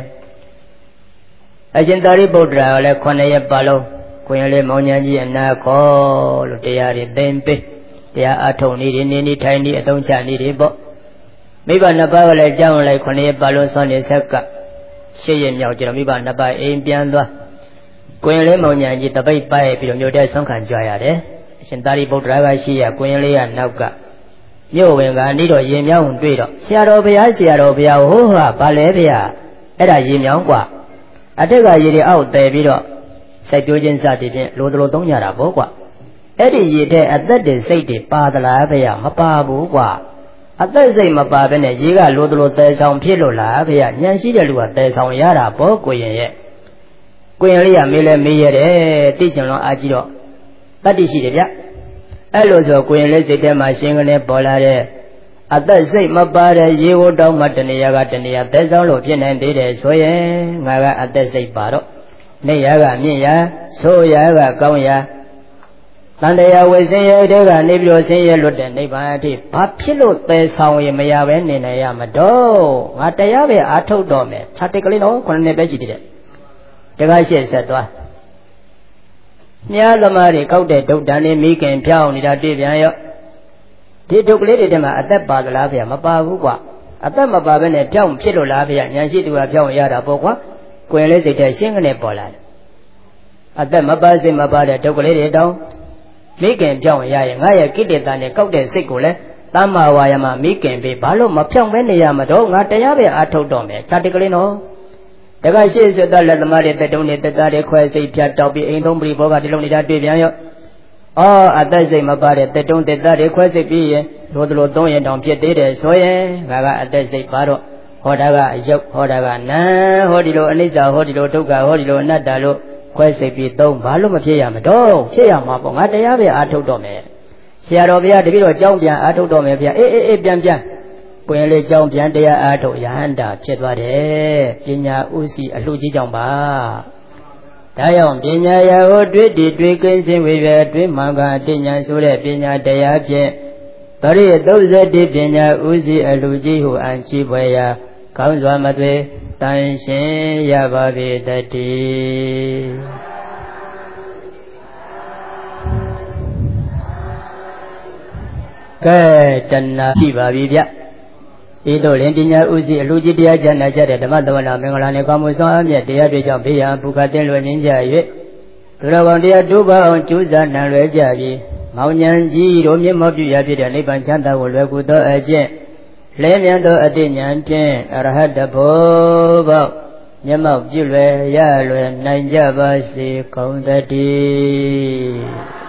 Ở trên tari bốc ra Là khoan nè yếp bà lâu Cô yên lì màu nhàn dì anh nà khó Lúc tì ya đi tên bế Tì ya á thông ni đi Ni ni thay ni Ở tông chá ni đi bó Mỹ bà nà bà lại cháu lại Khoan nè yếp bà lâu son nè sắc cả Sẽ yên nhau chỉ là mỹ bà nà bà êm biên doa Quyên lê màu nhàn gì ta bay bay Vì đồng nhau đeo sống khẳng chòa ya đấy Xin ta đi bốc ra gà xì ya quyên lê ya nâu cả Nhô quyền gà ní rồi yên nhau hùng tuy đó Xìa đồ bìa xìa đồ bìa hô hòa bà lê bìa Ế đã yên nhau quả Ế thế gà gì đi áo tê bì đó Sẽ biểu dân xa thì bien lô lô tông nhà đã bố quả Ế đi gì thế ế tất đi xây đi bà ta lá bìa mà bà bố quả Ế tất xây mà bà bên này gì gà lô lô tê xong phía lô lá bìa Nhân sĩ để lùa tê xong ya đã bố của yên ye Quyên lý à mê lê mê yê đế Tí chẳng lòng á chí đó Tát đi xí đế bia Ê lô xô quyên lý xí đế mà xính ngân bó la đế Á tất xích mà bà đế Yê gô đau mà tần yá gà tần yá Tế xong lô phiên nền đế đế Xô yê ngà gà á tất xích bà đó Nê yá gà miên yá Xô yá gà cao yá Tàn đế yá wê xính yé đế gà Nê bí lô xính yé lụt đế Nê bà thì Bà phí lô tế xong yé mà yá wé nê nè yá mà đô Ngà tế yá wé á thâu đô mẹ Chá tế cái lý nó Còn nê bé chí đế Thế gái sẽ sẽ toa Nhá lâm mà đi câu để đục đàn đi mỹ kèm phèo Nhi ra tuyết biến yếu Thì đục lý đi mà át tép bà lá phèo mà bà vũ quả Át tép mà bà bên này phèo Phía đồ lá phèo Nhá sĩ tù là phèo ya đã bố quá Quyền lý dịch thể xuyên cái này bỏ lại Át tép mà bà xí mà bà để đục lý đi đâu Mỹ kèm phèo ya Ngá ya kít đi ta này câu để xích của lẽ Tam mà hòa ya mà mỹ kèm bị bà lô mà phèo bên này ya mà đâu Ngá tế ya bè át thâu đồ mẹ Chá tế cái lý nó Đại ca sĩ sẽ ta là tâm để tế đông để tế ta để khoe xây phía trao bị anh thông bì bố gà đi lông đi ra tuyết biến yếu Ồ, á ta xây mà bà để tế đông tế ta để khoe xây bì yê Lô tô lô tông yê đồng phía tế để xôi yê Gà gà á ta xây bà rô Hô đá gà yốc, hô đá gà ná Hô đi lô anh isa, hô đi lô đúc gà, hô đi lô nát đá lô Khoe xây bì tông bà lô mà phía yà mà đâu Phía yà mà bông á tế yá bì á thúc đồ mẹ Xìa đồ bì á đi bì lô cháu bì á thúc đồ mẹ bì á Ê ê ê bian bian Quyên lê cháu bian tế á thúc yá hẳn đà chết vào đế Biên nhà ưu sĩ ở lưu chí chồng bà Đại ông biên nhà ya hô tuyết đi tuyết kinh sinh vì về tuyết mạng gà Tình nhà số lệ biên nhà tế á biên Bà rì tâu giật đi biên nhà ưu sĩ ở lưu chí hù an chi bồi ya Cao doa mà thuê Tàn sinh ya bà bì tật đi Cái trần chi bà bì bia Ý đồ lên tình nhà ưu sĩ lưu chí tế chân nà chấtဓမ္မတဝနာမင်္ဂလာနဲ့ကောင်းမှုဆောင်အမြတ်တရားတွေကြောင့်ဘေးရန်ဘုခတင်လွယ်ငင်းကြ၍သူတော်ကောင်းတရားဒုက္ခအောင်ကျူးစာနံလွယ်ကြပြီးမောင်ဉဏ်ကြီးတို့မျက်မှောက်ပြုရဖြစ်တဲ့နိဗ္ဗာန်ချမ်းသာကိုလွယ်ကူသောအကျင့်လဲမြန်သောအတိဉာဏ်ဖြင့်အရဟတဘောပေါက်မျက်မှောက်ပြုလွယ်ရလွယ်နိုင်ကြပါစေကောင်းသတည်း